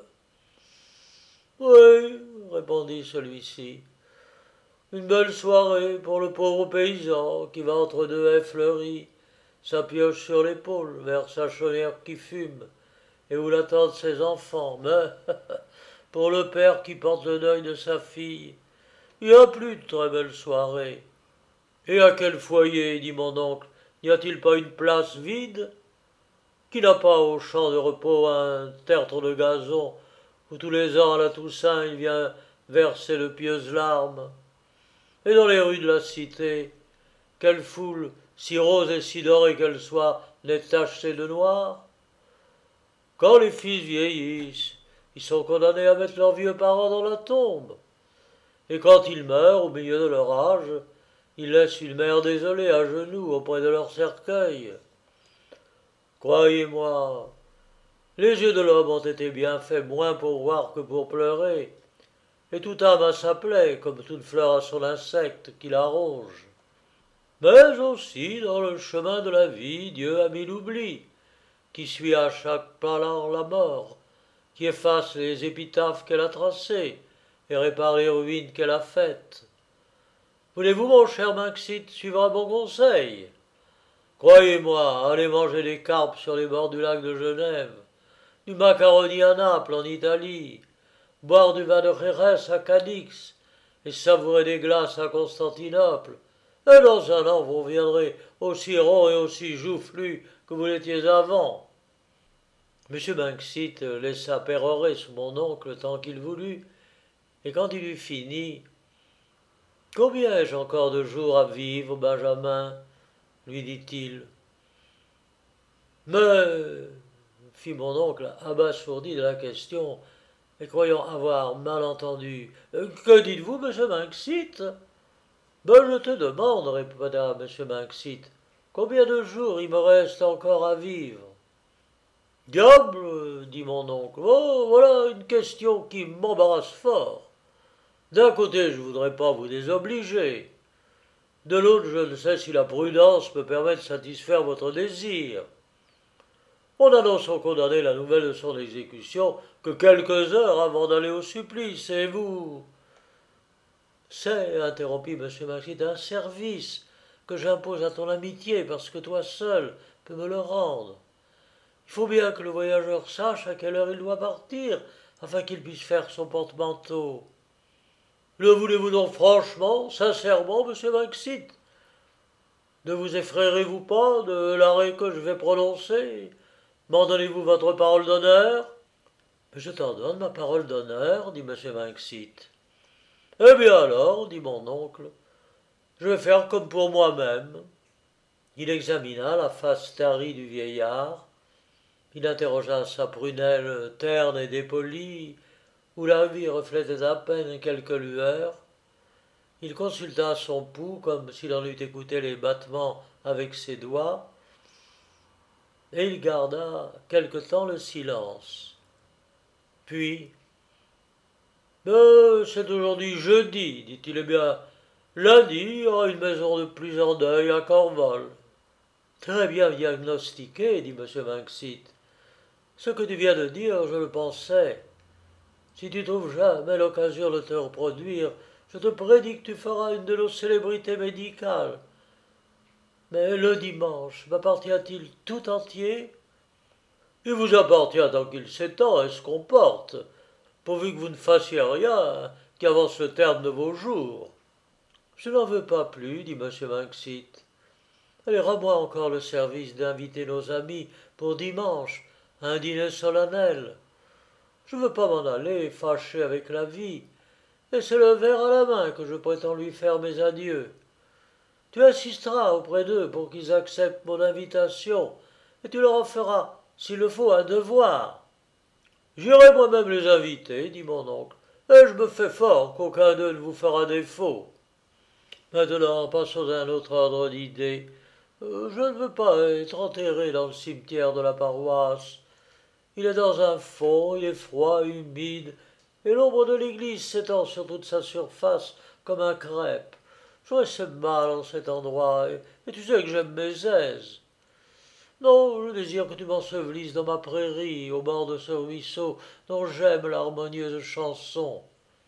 Speaker 1: « Oui, » répondit celui-ci, « une belle soirée pour le pauvre paysan qui va entre deux haies fleuries, sa pioche sur l'épaule, vers sa chaumière qui fume, et où l'attendent ses enfants. Mais pour le père qui porte le deuil de sa fille, il n'y a plus de très belle soirée. »« Et à quel foyer, dit mon oncle, n'y a-t-il pas une place vide? Qui n'a pas au champ de repos un tertre de gazon où tous les ans à la Toussaint il vient verser de pieuses larmes? Et dans les rues de la cité, quelle foule, si rose et si dorée qu'elle soit, n'est tachée de noir? Quand les fils vieillissent, Ils sont condamnés à mettre leurs vieux parents dans la tombe. Et quand ils meurent, au milieu de leur âge, ils laissent une mère désolée à genoux auprès de leur cercueil. Croyez-moi, les yeux de l'homme ont été bien faits moins pour voir que pour pleurer, et toute âme a sa plaie, comme toute fleur a son insecte qui la ronge. Mais aussi, dans le chemin de la vie, Dieu a mis l'oubli, qui suit à chaque pas la mort, qui efface les épitaphes qu'elle a tracées et répare les ruines qu'elle a faites. Voulez-vous, mon cher Maxite, suivre un bon conseil? Croyez-moi, allez manger des carpes sur les bords du lac de Genève, du macaroni à Naples en Italie, boire du vin de Jerez à Cadix et savourer des glaces à Constantinople. Et dans un an, vous reviendrez aussi rond et aussi joufflu que vous l'étiez avant. M. Banksite laissa pérorer sous mon oncle le temps qu'il voulut, et quand il eut fini, « Combien ai-je encore de jours à vivre, Benjamin ?» lui dit-il. « Mais, » fit mon oncle, abasourdi de la question, et croyant avoir mal entendu, « Que dites-vous, M. Banksite ?»« Ben, je te demande, » répéta M. Banksite, « combien de jours il me reste encore à vivre ?» « Diable, dit mon oncle, oh, voilà une question qui m'embarrasse fort. D'un côté, je ne voudrais pas vous désobliger. De l'autre, je ne sais si la prudence me permet de satisfaire votre désir. On annonce au condamné la nouvelle de son exécution que quelques heures avant d'aller au supplice, et vous... C'est, interrompit M. Maxite, un service que j'impose à ton amitié parce que toi seul peux me le rendre. Il faut bien que le voyageur sache à quelle heure il doit partir, afin qu'il puisse faire son porte-manteau. Le voulez-vous donc franchement, sincèrement, M. Maxite? Ne vous effrayerez-vous pas de l'arrêt que je vais prononcer? M'en donnez-vous votre parole d'honneur? Je t'en donne ma parole d'honneur, dit M. Maxite. Eh bien alors, dit mon oncle, je vais faire comme pour moi-même. Il examina la face tarie du vieillard. Il interrogea sa prunelle terne et dépolie, où la vie reflétait à peine quelques lueurs. Il consulta son pouls comme s'il en eût écouté les battements avec ses doigts, et il garda quelque temps le silence. Puis, mais c'est aujourd'hui jeudi, dit-il, eh bien, lundi, il y aura une maison de plus en deuil à Cornwall. Très bien diagnostiqué, dit M. Maxite. Ce que tu viens de dire, je le pensais. Si tu trouves jamais l'occasion de te reproduire, je te prédis que tu feras une de nos célébrités médicales. Mais le dimanche, m'appartient-il tout entier? Il vous appartient tant qu'il s'étend et se comporte, pourvu que vous ne fassiez rien qui avance le terme de vos jours. Je n'en veux pas plus, dit M. Maxite. Allez, rends-moi encore le service d'inviter nos amis pour dimanche, à un dîner solennel. Je ne veux pas m'en aller fâché avec la vie, et c'est le verre à la main que je prétends lui faire mes adieux. Tu insisteras auprès d'eux pour qu'ils acceptent mon invitation, et tu leur en feras, s'il le faut, un devoir. J'irai moi-même les inviter, dit mon oncle, et je me fais fort qu'aucun d'eux ne vous fera défaut. Maintenant, passons à un autre ordre d'idées. Euh, je ne veux pas être enterré dans le cimetière de la paroisse. Il est dans un fond, il est froid, humide, et l'ombre de l'église s'étend sur toute sa surface comme un crêpe. J'aurais ce mal en cet endroit, et, et tu sais que j'aime mes aises. Non, je désire que tu m'ensevelisses dans ma prairie, au bord de ce ruisseau dont j'aime l'harmonieuse chanson.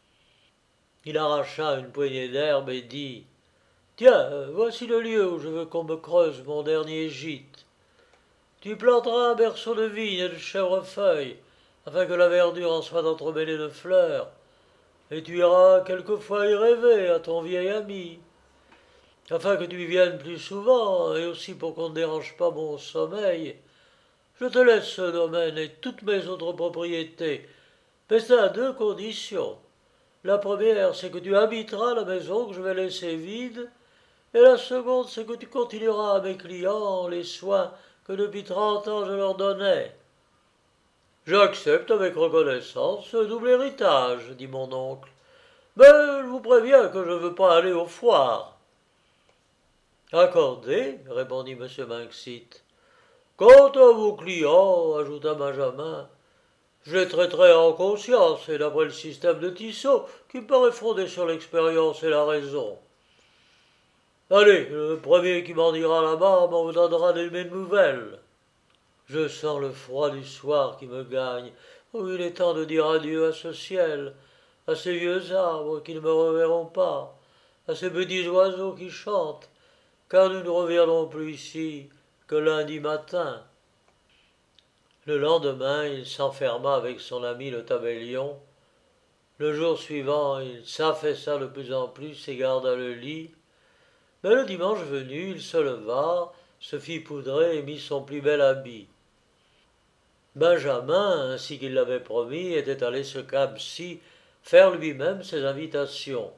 Speaker 1: Il arracha une poignée d'herbe et dit « Tiens, voici le lieu où je veux qu'on me creuse mon dernier gîte. Tu y planteras un berceau de vigne et de chèvrefeuilles, afin que la verdure en soit entremêlée de fleurs, et tu iras quelquefois y rêver à ton vieil ami. Afin que tu y viennes plus souvent, et aussi pour qu'on ne dérange pas mon sommeil, je te laisse ce domaine et toutes mes autres propriétés, mais c'est à deux conditions. La première, c'est que tu habiteras la maison que je vais laisser vide, et la seconde, c'est que tu continueras à mes clients les soins que depuis trente ans je leur donnais. J'accepte avec reconnaissance ce double héritage, dit mon oncle. Mais je vous préviens que je ne veux pas aller aux foires. Accordé, répondit M. Banksite. Quant à vos clients, ajouta Benjamin, je les traiterai en conscience et d'après le système de Tissot, qui me paraît fondé sur l'expérience et la raison. Allez, le premier qui m'en dira la barbe m'en vous donnera de mes nouvelles. Je sens le froid du soir qui me gagne. Oh, il est temps de dire adieu à ce ciel, à ces vieux arbres qui ne me reverront pas, à ces petits oiseaux qui chantent, car nous ne reviendrons plus ici que lundi matin. Le lendemain, il s'enferma avec son ami le tabellion. Le jour suivant, il s'affaissa de plus en plus et garda le lit. Mais le dimanche venu, il se leva, se fit poudrer et mit son plus bel habit. Benjamin, ainsi qu'il l'avait promis, était allé ce cap-ci faire lui-même ses invitations.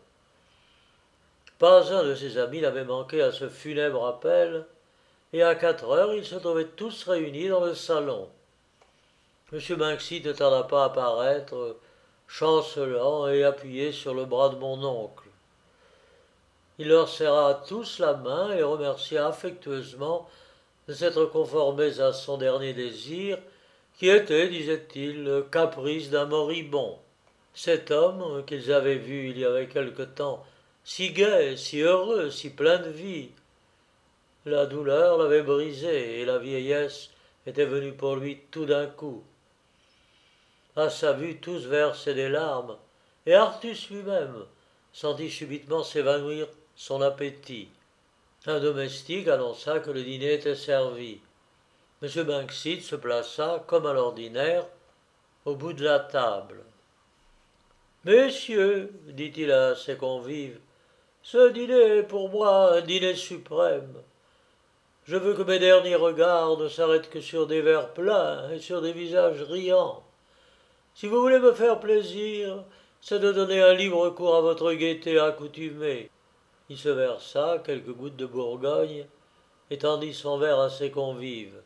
Speaker 1: Pas un de ses amis n'avait manqué à ce funèbre appel, et à quatre heures, ils se trouvaient tous réunis dans le salon. M. Banksite ne tarda pas à paraître, chancelant et appuyé sur le bras de mon oncle. Il leur serra tous la main et remercia affectueusement de s'être conformés à son dernier désir, qui était, disait-il, le caprice d'un moribond. Cet homme, qu'ils avaient vu il y avait quelque temps, si gai, si heureux, si plein de vie, la douleur l'avait brisé et la vieillesse était venue pour lui tout d'un coup. À sa vue, tous versaient des larmes, et Artus lui-même sentit subitement s'évanouir son appétit. Un domestique annonça que le dîner était servi. M. Banksite se plaça, comme à l'ordinaire, au bout de la table. « Messieurs, dit-il à ses convives, ce dîner est pour moi un dîner suprême. Je veux que mes derniers regards ne s'arrêtent que sur des verres pleins et sur des visages riants. Si vous voulez me faire plaisir, c'est de donner un libre cours à votre gaieté accoutumée. » Il se versa quelques gouttes de Bourgogne et tendit son verre à ses convives.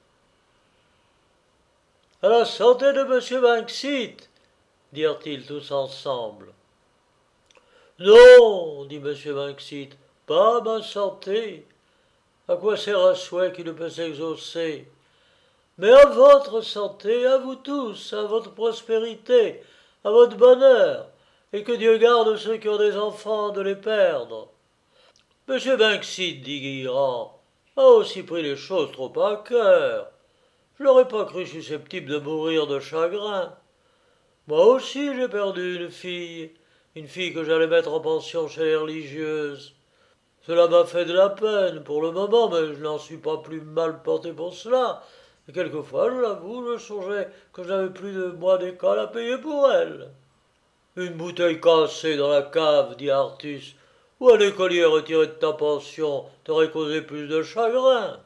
Speaker 1: « À la santé de M. Banksite !» dirent-ils tous ensemble. « Non, dit M. Banksite, pas ma santé. À quoi sert un souhait qui ne peut s'exaucer? Mais à votre santé, à vous tous, à votre prospérité, à votre bonheur, et que Dieu garde ceux qui ont des enfants de les perdre. M. Banksite, dit Guillerand, a aussi pris les choses trop à cœur. Je l'aurais pas cru susceptible de mourir de chagrin. Moi aussi j'ai perdu une fille, une fille que j'allais mettre en pension chez les religieuses. Cela m'a fait de la peine pour le moment, mais je n'en suis pas plus mal porté pour cela. Et quelquefois, je l'avoue, je songeais que je n'avais plus de mois d'école à payer pour elle. Une bouteille cassée dans la cave, dit Artus, ou un écolier retiré de ta pension t'aurait causé plus de chagrin.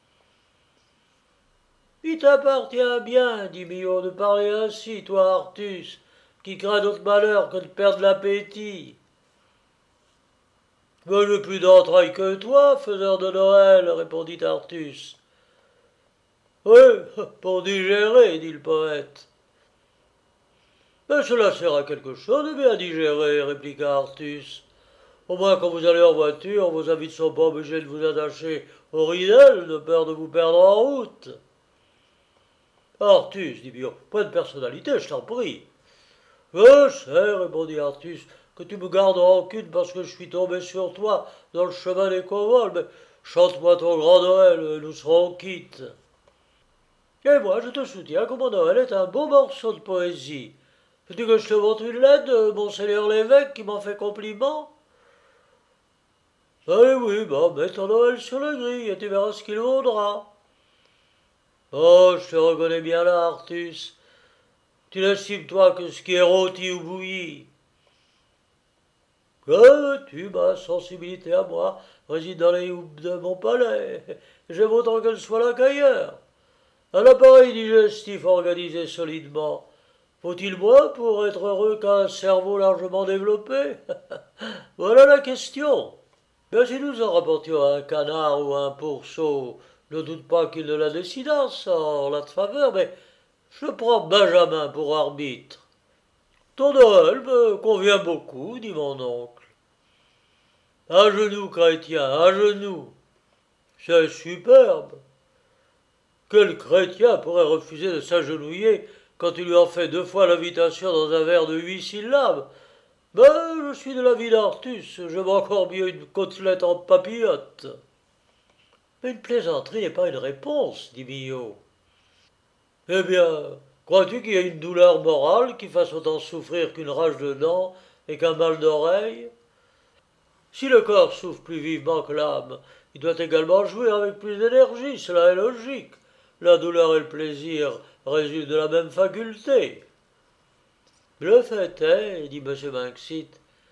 Speaker 1: Il t'appartient bien, dit Millot, de parler ainsi, toi, Artus, qui crains d'autre malheur que de perdre l'appétit. Mais j'ai plus d'entrailles que toi, faiseur de Noël, répondit Artus. Oui, pour digérer, dit le poète. Mais cela sert à quelque chose de bien digérer, répliqua Artus. Au moins, quand vous allez en voiture, vos amis ne sont pas obligés de vous attacher au ridel, de peur de vous perdre en route. Artus, dit Millot, point de personnalité, je t'en prie. Je sais, répondit Artus, que tu me gardes en rancune parce que je suis tombé sur toi dans le chemin des convols, mais chante-moi ton grand Noël, et nous serons quittes. Et moi, je te soutiens que mon Noël est un beau morceau de poésie. Veux-tu que je te montre une lettre de Monseigneur l'évêque qui m'en fait compliment? Allez, oui, bah, mets ton Noël sur le gris et tu verras ce qu'il vaudra. Oh, je te reconnais bien là, Artus. Tu n'estimes, toi, que ce qui est rôti ou bouilli. Que veux-tu, ma sensibilité à moi réside dans les houppes de mon palais. J'aime autant qu'elle soit là qu'ailleurs. Un appareil digestif organisé solidement. Faut-il moins pour être heureux qu'un cerveau largement développé? Voilà la question. Mais si nous en rapportions un canard ou un pourceau, ne doute pas qu'il ne la décidât en la de faveur, mais Je prends Benjamin pour arbitre. Ton Noël me convient beaucoup, dit mon oncle. À genoux, chrétien, à genoux. C'est superbe. Quel chrétien pourrait refuser de s'agenouiller quand il lui en fait deux fois l'invitation dans un vers de huit syllabes? Ben, je suis de la vie d'Artus, j'aime encore mieux une côtelette en papillote. Mais une plaisanterie n'est pas une réponse, dit Millot. Eh bien, crois-tu qu'il y ait une douleur morale qui fasse autant souffrir qu'une rage de dents et qu'un mal d'oreille? Si le corps souffre plus vivement que l'âme, il doit également jouir avec plus d'énergie, cela est logique. La douleur et le plaisir résultent de la même faculté. Le fait est, dit M. Minxit,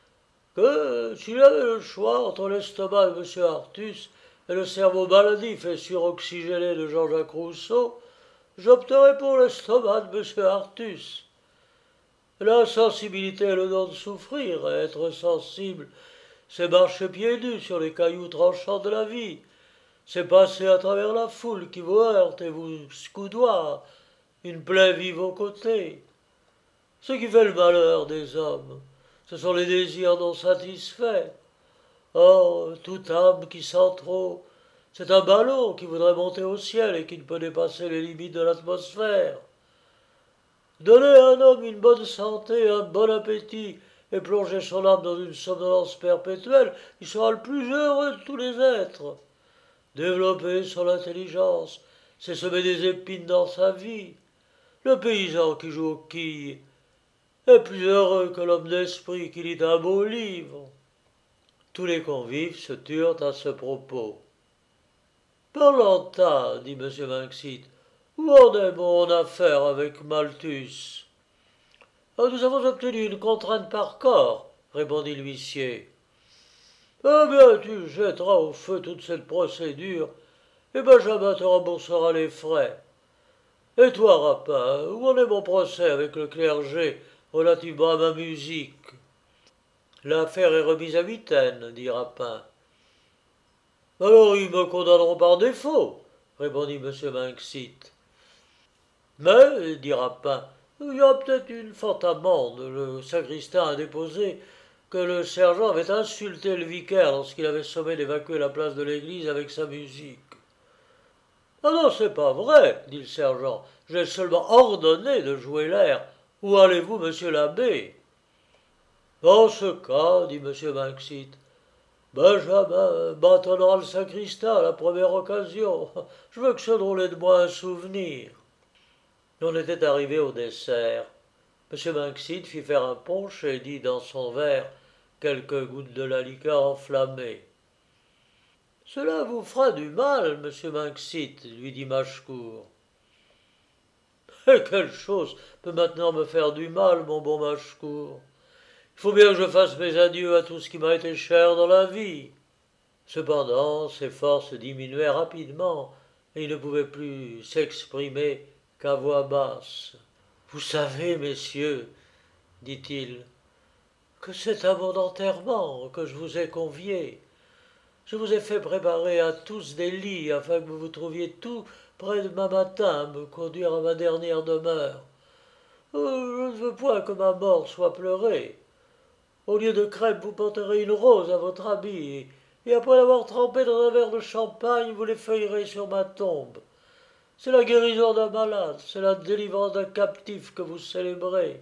Speaker 1: que s'il avait le choix entre l'estomac de M. Artus et le cerveau maladif et suroxygéné de Jean-Jacques Rousseau, j'opterais pour l'estomac de M. Artus. La sensibilité est le don de souffrir, et être sensible, c'est marcher pieds nus sur les cailloux tranchants de la vie, c'est passer à travers la foule qui vous heurte et vous scoudoie, une plaie vive aux côtés. Ce qui fait le malheur des hommes, ce sont les désirs non satisfaits. Or, toute âme qui sent trop, c'est un ballon qui voudrait monter au ciel et qui ne peut dépasser les limites de l'atmosphère. Donner à un homme une bonne santé, un bon appétit, et plonger son âme dans une somnolence perpétuelle, il sera le plus heureux de tous les êtres. Développer son intelligence, c'est semer des épines dans sa vie. Le paysan qui joue aux quilles est plus heureux que l'homme d'esprit qui lit un beau livre. Tous les convives se turent à ce propos. Parlanta, dit M. Minxit, où en est mon affaire avec Malthus? Nous avons obtenu une contrainte par corps, répondit l'huissier. Eh bien, tu jetteras au feu toute cette procédure, et Benjamin te remboursera les frais. Et toi, Rapin, où en est mon procès avec le clergé relativement à ma musique? L'affaire est remise à huitaine, dit Rapin. Alors ils me condamneront par défaut, répondit M. Minxit. Mais, dit Rapin, il y a peut-être une forte amende. Le sacristain a déposé que le sergent avait insulté le vicaire lorsqu'il avait sommé d'évacuer la place de l'église avec sa musique. Ah non, c'est pas vrai, dit le sergent. J'ai seulement ordonné de jouer l'air. Où allez-vous, monsieur l'abbé? En ce cas, dit M. Minxit, Benjamin bâtonnera le sacristain à la première occasion. Je veux que ce drôle ait de moi un souvenir. On était arrivé au dessert. M. Minxit fit faire un punch et dit dans son verre quelques gouttes de la liqueur enflammée. Cela vous fera du mal, monsieur Minxit, lui dit Machcourt. Et quelle chose peut maintenant me faire du mal, mon bon Machcourt? Il faut bien que je fasse mes adieux à tout ce qui m'a été cher dans la vie. Cependant, ses forces diminuaient rapidement, et il ne pouvait plus s'exprimer qu'à voix basse. Vous savez, messieurs, dit-il, que c'est à mon enterrement que je vous ai conviés. Je vous ai fait préparer à tous des lits afin que vous vous trouviez tout près demain matin à me conduire à ma dernière demeure. Euh, je ne veux point que ma mort soit pleurée. Au lieu de crêpes, vous porterez une rose à votre habit, et après l'avoir trempée dans un verre de champagne, vous les feuillerez sur ma tombe. C'est la guérison d'un malade, c'est la délivrance d'un captif que vous célébrez.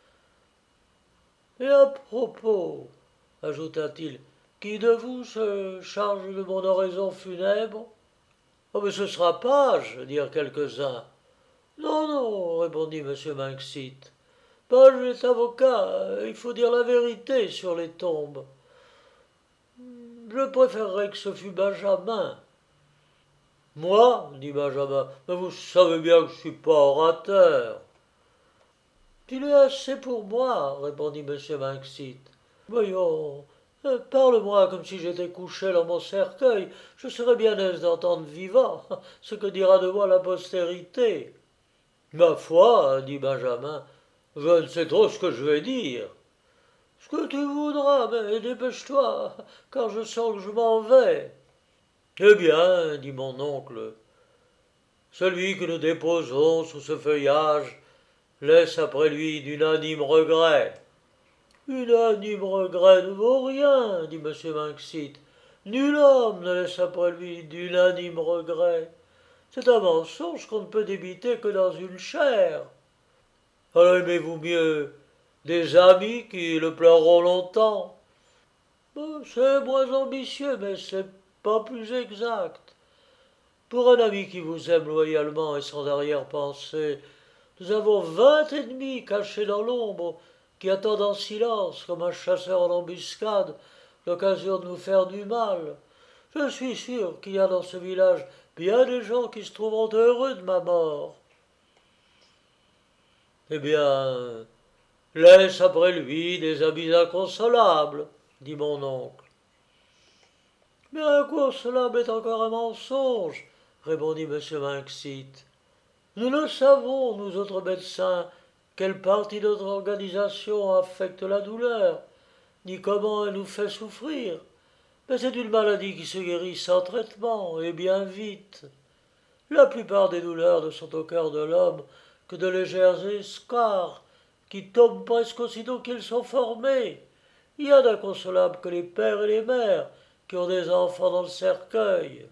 Speaker 1: Et à propos, ajouta-t-il, qui de vous se charge de mon oraison funèbre? Oh, mais ce sera Page, dirent quelques-uns. Non, non, répondit M. Minxit. Page est avocat, il faut dire la vérité sur les tombes. Je préférerais que ce fût Benjamin. Moi, dit Benjamin, mais vous savez bien que je ne suis pas orateur. Il est assez pour moi, répondit M. Minxit. Voyons, euh, parle-moi comme si j'étais couché dans mon cercueil. Je serais bien aise d'entendre vivant ce que dira de moi la postérité. Ma foi, dit Benjamin, je ne sais trop ce que je vais dire. Ce que tu voudras, mais dépêche-toi, car je sens que je m'en vais. Eh bien, dit mon oncle, Celui que nous déposons sous ce feuillage laisse après lui d'unanimes regrets. Unanime regret ne vaut rien, dit M. Minxit. Nul homme ne laisse après lui d'unanime regret. C'est un mensonge qu'on ne peut débiter que dans une chair. Alors aimez-vous mieux des amis qui le pleureront longtemps? C'est moins ambitieux, mais c'est pas plus exact. Pour un ami qui vous aime loyalement et sans arrière-pensée, nous avons vingt ennemis cachés dans l'ombre, qui attendent en silence, comme un chasseur en embuscade, l'occasion de nous faire du mal. Je suis sûr qu'il y a dans ce village bien des gens qui se trouveront heureux de ma mort. Eh bien, laisse après lui des amis inconsolables, dit mon oncle. Mais inconsolable est encore un mensonge, répondit M. Minxit. Nous le savons, nous autres médecins, quelle partie de notre organisation affecte la douleur, ni comment elle nous fait souffrir. Mais c'est une maladie qui se guérit sans traitement, et bien vite. La plupart des douleurs ne sont au cœur de l'homme que de légères escarres, qui tombent presque aussitôt qu'ils sont formés. Il y a d'inconsolables que les pères et les mères, qui ont des enfants dans le cercueil.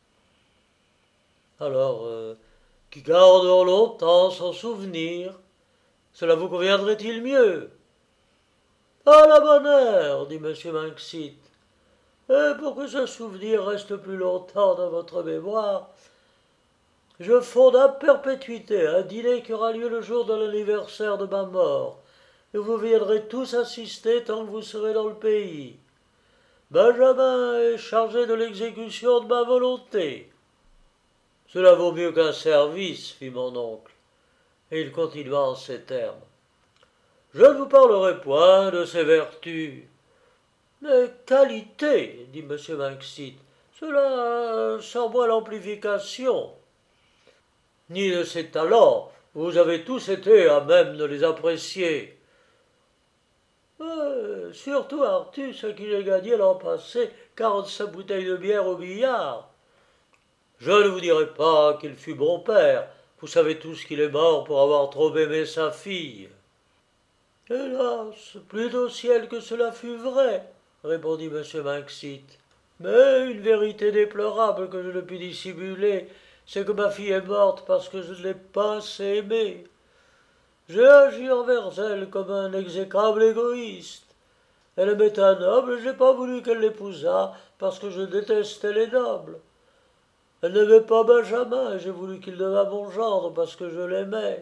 Speaker 1: Alors, euh, qui garderont longtemps son souvenir, cela vous conviendrait-il mieux? À la bonne heure, dit M. Minxit. Et pour que ce souvenir reste plus longtemps dans votre mémoire, je fonde à perpétuité un dîner qui aura lieu le jour de l'anniversaire de ma mort, et vous viendrez tous assister tant que vous serez dans le pays. Benjamin est chargé de l'exécution de ma volonté. Cela vaut mieux qu'un service, fit mon oncle, et il continua en ces termes. Je ne vous parlerai point de ses vertus. Mais qualité, dit M. Minxit, cela sans moi l'amplification. Ni de ses talents, vous avez tous été à même de les apprécier. Euh, surtout Artus, à qui j'ai gagné l'an passé quarante-cinq bouteilles de bière au billard. Je ne vous dirai pas qu'il fut bon père, vous savez tous qu'il est mort pour avoir trop aimé sa fille. Hélas, plus au ciel que cela fût vrai, répondit M. Minxit. Mais une vérité déplorable que je ne puis dissimuler, c'est que ma fille est morte parce que je ne l'ai pas assez aimée. J'ai agi envers elle comme un exécrable égoïste. Elle aimait un noble et je n'ai pas voulu qu'elle l'épousât parce que je détestais les nobles. Elle n'aimait pas Benjamin et j'ai voulu qu'il devînt mon gendre parce que je l'aimais.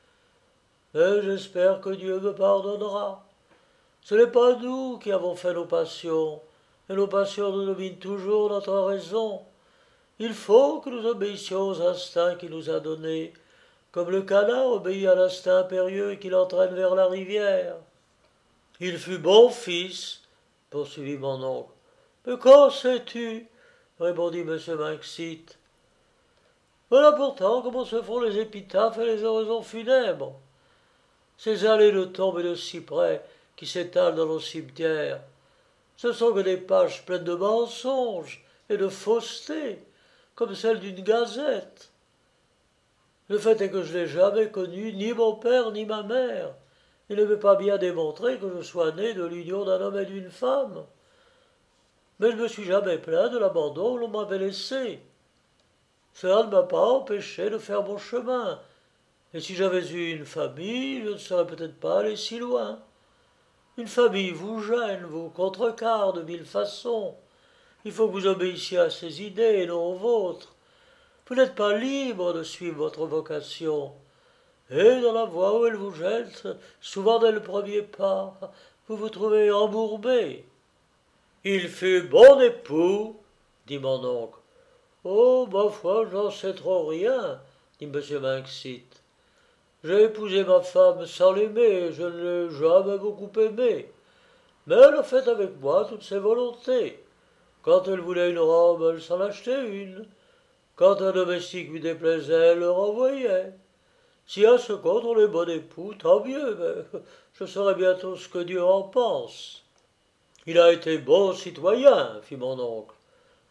Speaker 1: Mais j'espère que Dieu me pardonnera. Ce n'est pas nous qui avons fait nos passions, et nos passions nous dominent toujours notre raison. Il faut que nous obéissions aux instincts qu'il nous a donnés, comme le canard obéit à l'instinct impérieux qui l'entraîne vers la rivière. Il fut bon fils, poursuivit mon oncle. Mais qu'en sais-tu? Répondit M. Minxit. Voilà pourtant comment se font les épitaphes et les oraisons funèbres. Ces allées de tombes et de cyprès qui s'étalent dans nos cimetières, ce sont que des pages pleines de mensonges et de fausseté, comme celle d'une gazette. Le fait est que je n'ai jamais connu ni mon père ni ma mère. Il ne veut pas bien démontrer que je sois né de l'union d'un homme et d'une femme. Mais je ne me suis jamais plaint de l'abandon où l'on m'avait laissé. Cela ne m'a pas empêché de faire mon chemin. Et si j'avais eu une famille, je ne serais peut-être pas allé si loin. Une famille vous gêne, vous contrecarre de mille façons. Il faut que vous obéissiez à ses idées et non aux vôtres. Vous n'êtes pas libre de suivre votre vocation. Et dans la voie où elle vous jette, souvent dès le premier pas, vous vous trouvez embourbé. Il fut bon époux, dit mon oncle. Oh, ma foi, j'en sais trop rien, dit M. Minxit. J'ai épousé ma femme sans l'aimer, je ne l'ai jamais beaucoup aimée. Mais elle a fait avec moi toutes ses volontés. Quand elle voulait une robe, elle s'en achetait une. Quand un domestique lui déplaisait, elle le renvoyait. Si à ce compte on est bon époux, tant mieux, mais je saurai bientôt ce que Dieu en pense. Il a été bon citoyen, fit mon oncle.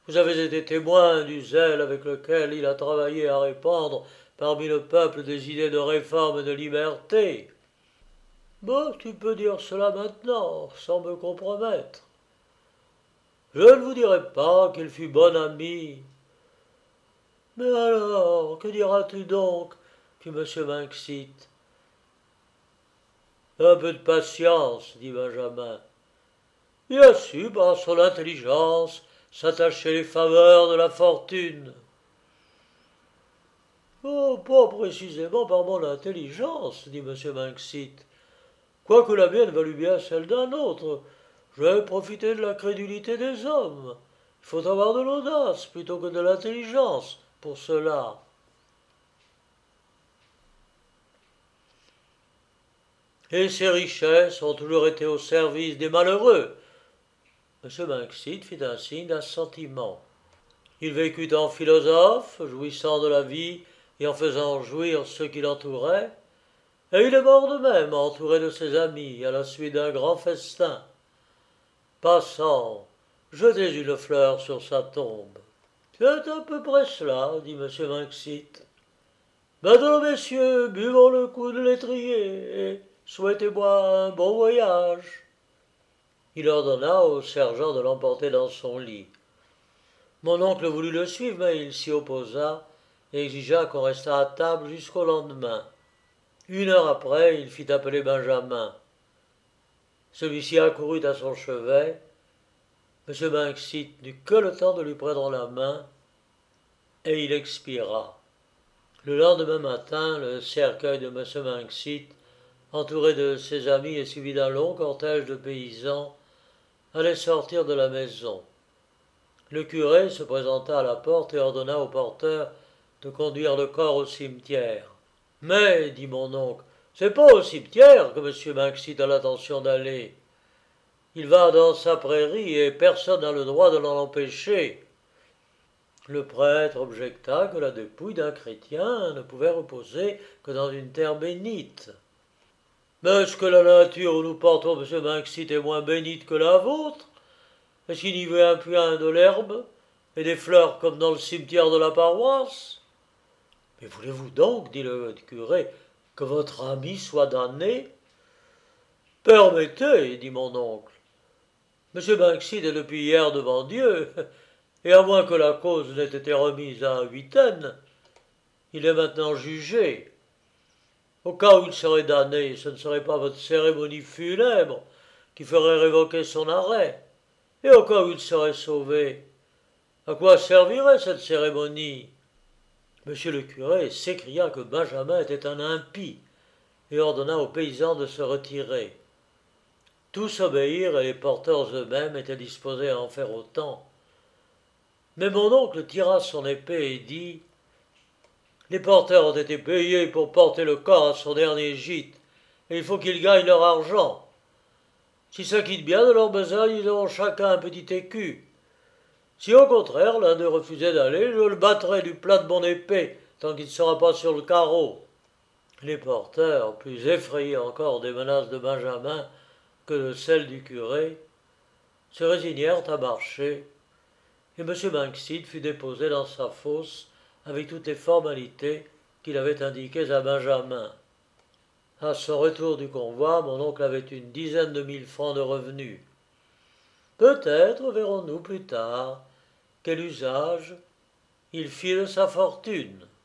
Speaker 1: Vous avez été témoin du zèle avec lequel il a travaillé à répandre parmi le peuple des idées de réforme et de liberté. Bon, tu peux dire cela maintenant, sans me compromettre. Je ne vous dirai pas qu'il fut bon ami. Mais alors, que diras-tu donc, fit M. Minxit. Un peu de patience, dit Benjamin. Il a su, par son intelligence, s'attacher les faveurs de la fortune. Oh, pas précisément par mon intelligence, dit M. Minxit. Quoique la mienne valût bien celle d'un autre, j'ai profité de la crédulité des hommes. Il faut avoir de l'audace plutôt que de l'intelligence pour cela. Et ces richesses ont toujours été au service des malheureux. M. Minxit fit un signe d'assentiment. Il vécut en philosophe, jouissant de la vie et en faisant jouir ceux qui l'entouraient, et il est mort de même, entouré de ses amis, à la suite d'un grand festin. Passant, jetez une fleur sur sa tombe. C'est à peu près cela, dit M. Minxit. Maintenant, messieurs, buvons le coup de l'étrier, et souhaitez-moi un bon voyage. Il ordonna au sergent de l'emporter dans son lit. Mon oncle voulut le suivre, mais il s'y opposa et exigea qu'on restât à table jusqu'au lendemain. Une heure après, il fit appeler Benjamin. Celui-ci accourut à son chevet. M. Minxit n'eut que le temps de lui prendre la main, et il expira. Le lendemain matin, le cercueil de M. Minxit, entouré de ses amis et suivi d'un long cortège de paysans, allait sortir de la maison. Le curé se présenta à la porte et ordonna au porteur de conduire le corps au cimetière. « Mais, dit mon oncle, c'est pas au cimetière que M. Minxit a l'intention d'aller. Il va dans sa prairie et personne n'a le droit de l'en empêcher. » Le prêtre objecta que la dépouille d'un chrétien ne pouvait reposer que dans une terre bénite. « Mais est-ce que la nature où nous portons M. Minxit est moins bénite que la vôtre? Est-ce qu'il n'y vient point de l'herbe et des fleurs comme dans le cimetière de la paroisse? » « Mais voulez-vous donc, dit le curé, que votre ami soit damné? »« Permettez, dit mon oncle. M. Minxit est depuis hier devant Dieu, et à moins que la cause n'ait été remise à un huitaine, il est maintenant jugé. Au cas où il serait damné, ce ne serait pas votre cérémonie funèbre qui ferait révoquer son arrêt. Et au cas où il serait sauvé, à quoi servirait cette cérémonie? Monsieur le curé s'écria que Benjamin était un impie et ordonna aux paysans de se retirer. Tous obéirent et les porteurs eux-mêmes étaient disposés à en faire autant. Mais mon oncle tira son épée et dit « Les porteurs ont été payés pour porter le corps à son dernier gîte, et il faut qu'ils gagnent leur argent. S'ils s'acquittent bien de leur besogne, ils auront chacun un petit écu. Si au contraire l'un d'eux refusait d'aller, je le battrai du plat de mon épée tant qu'il ne sera pas sur le carreau. » Les porteurs, plus effrayés encore des menaces de Benjamin que de celles du curé, se résignèrent à marcher, et M. Minxit fut déposé dans sa fosse avec toutes les formalités qu'il avait indiquées à Benjamin. À son retour du convoi, mon oncle avait une dizaine de mille francs de revenus. Peut-être verrons-nous plus tard quel usage il fit de sa fortune.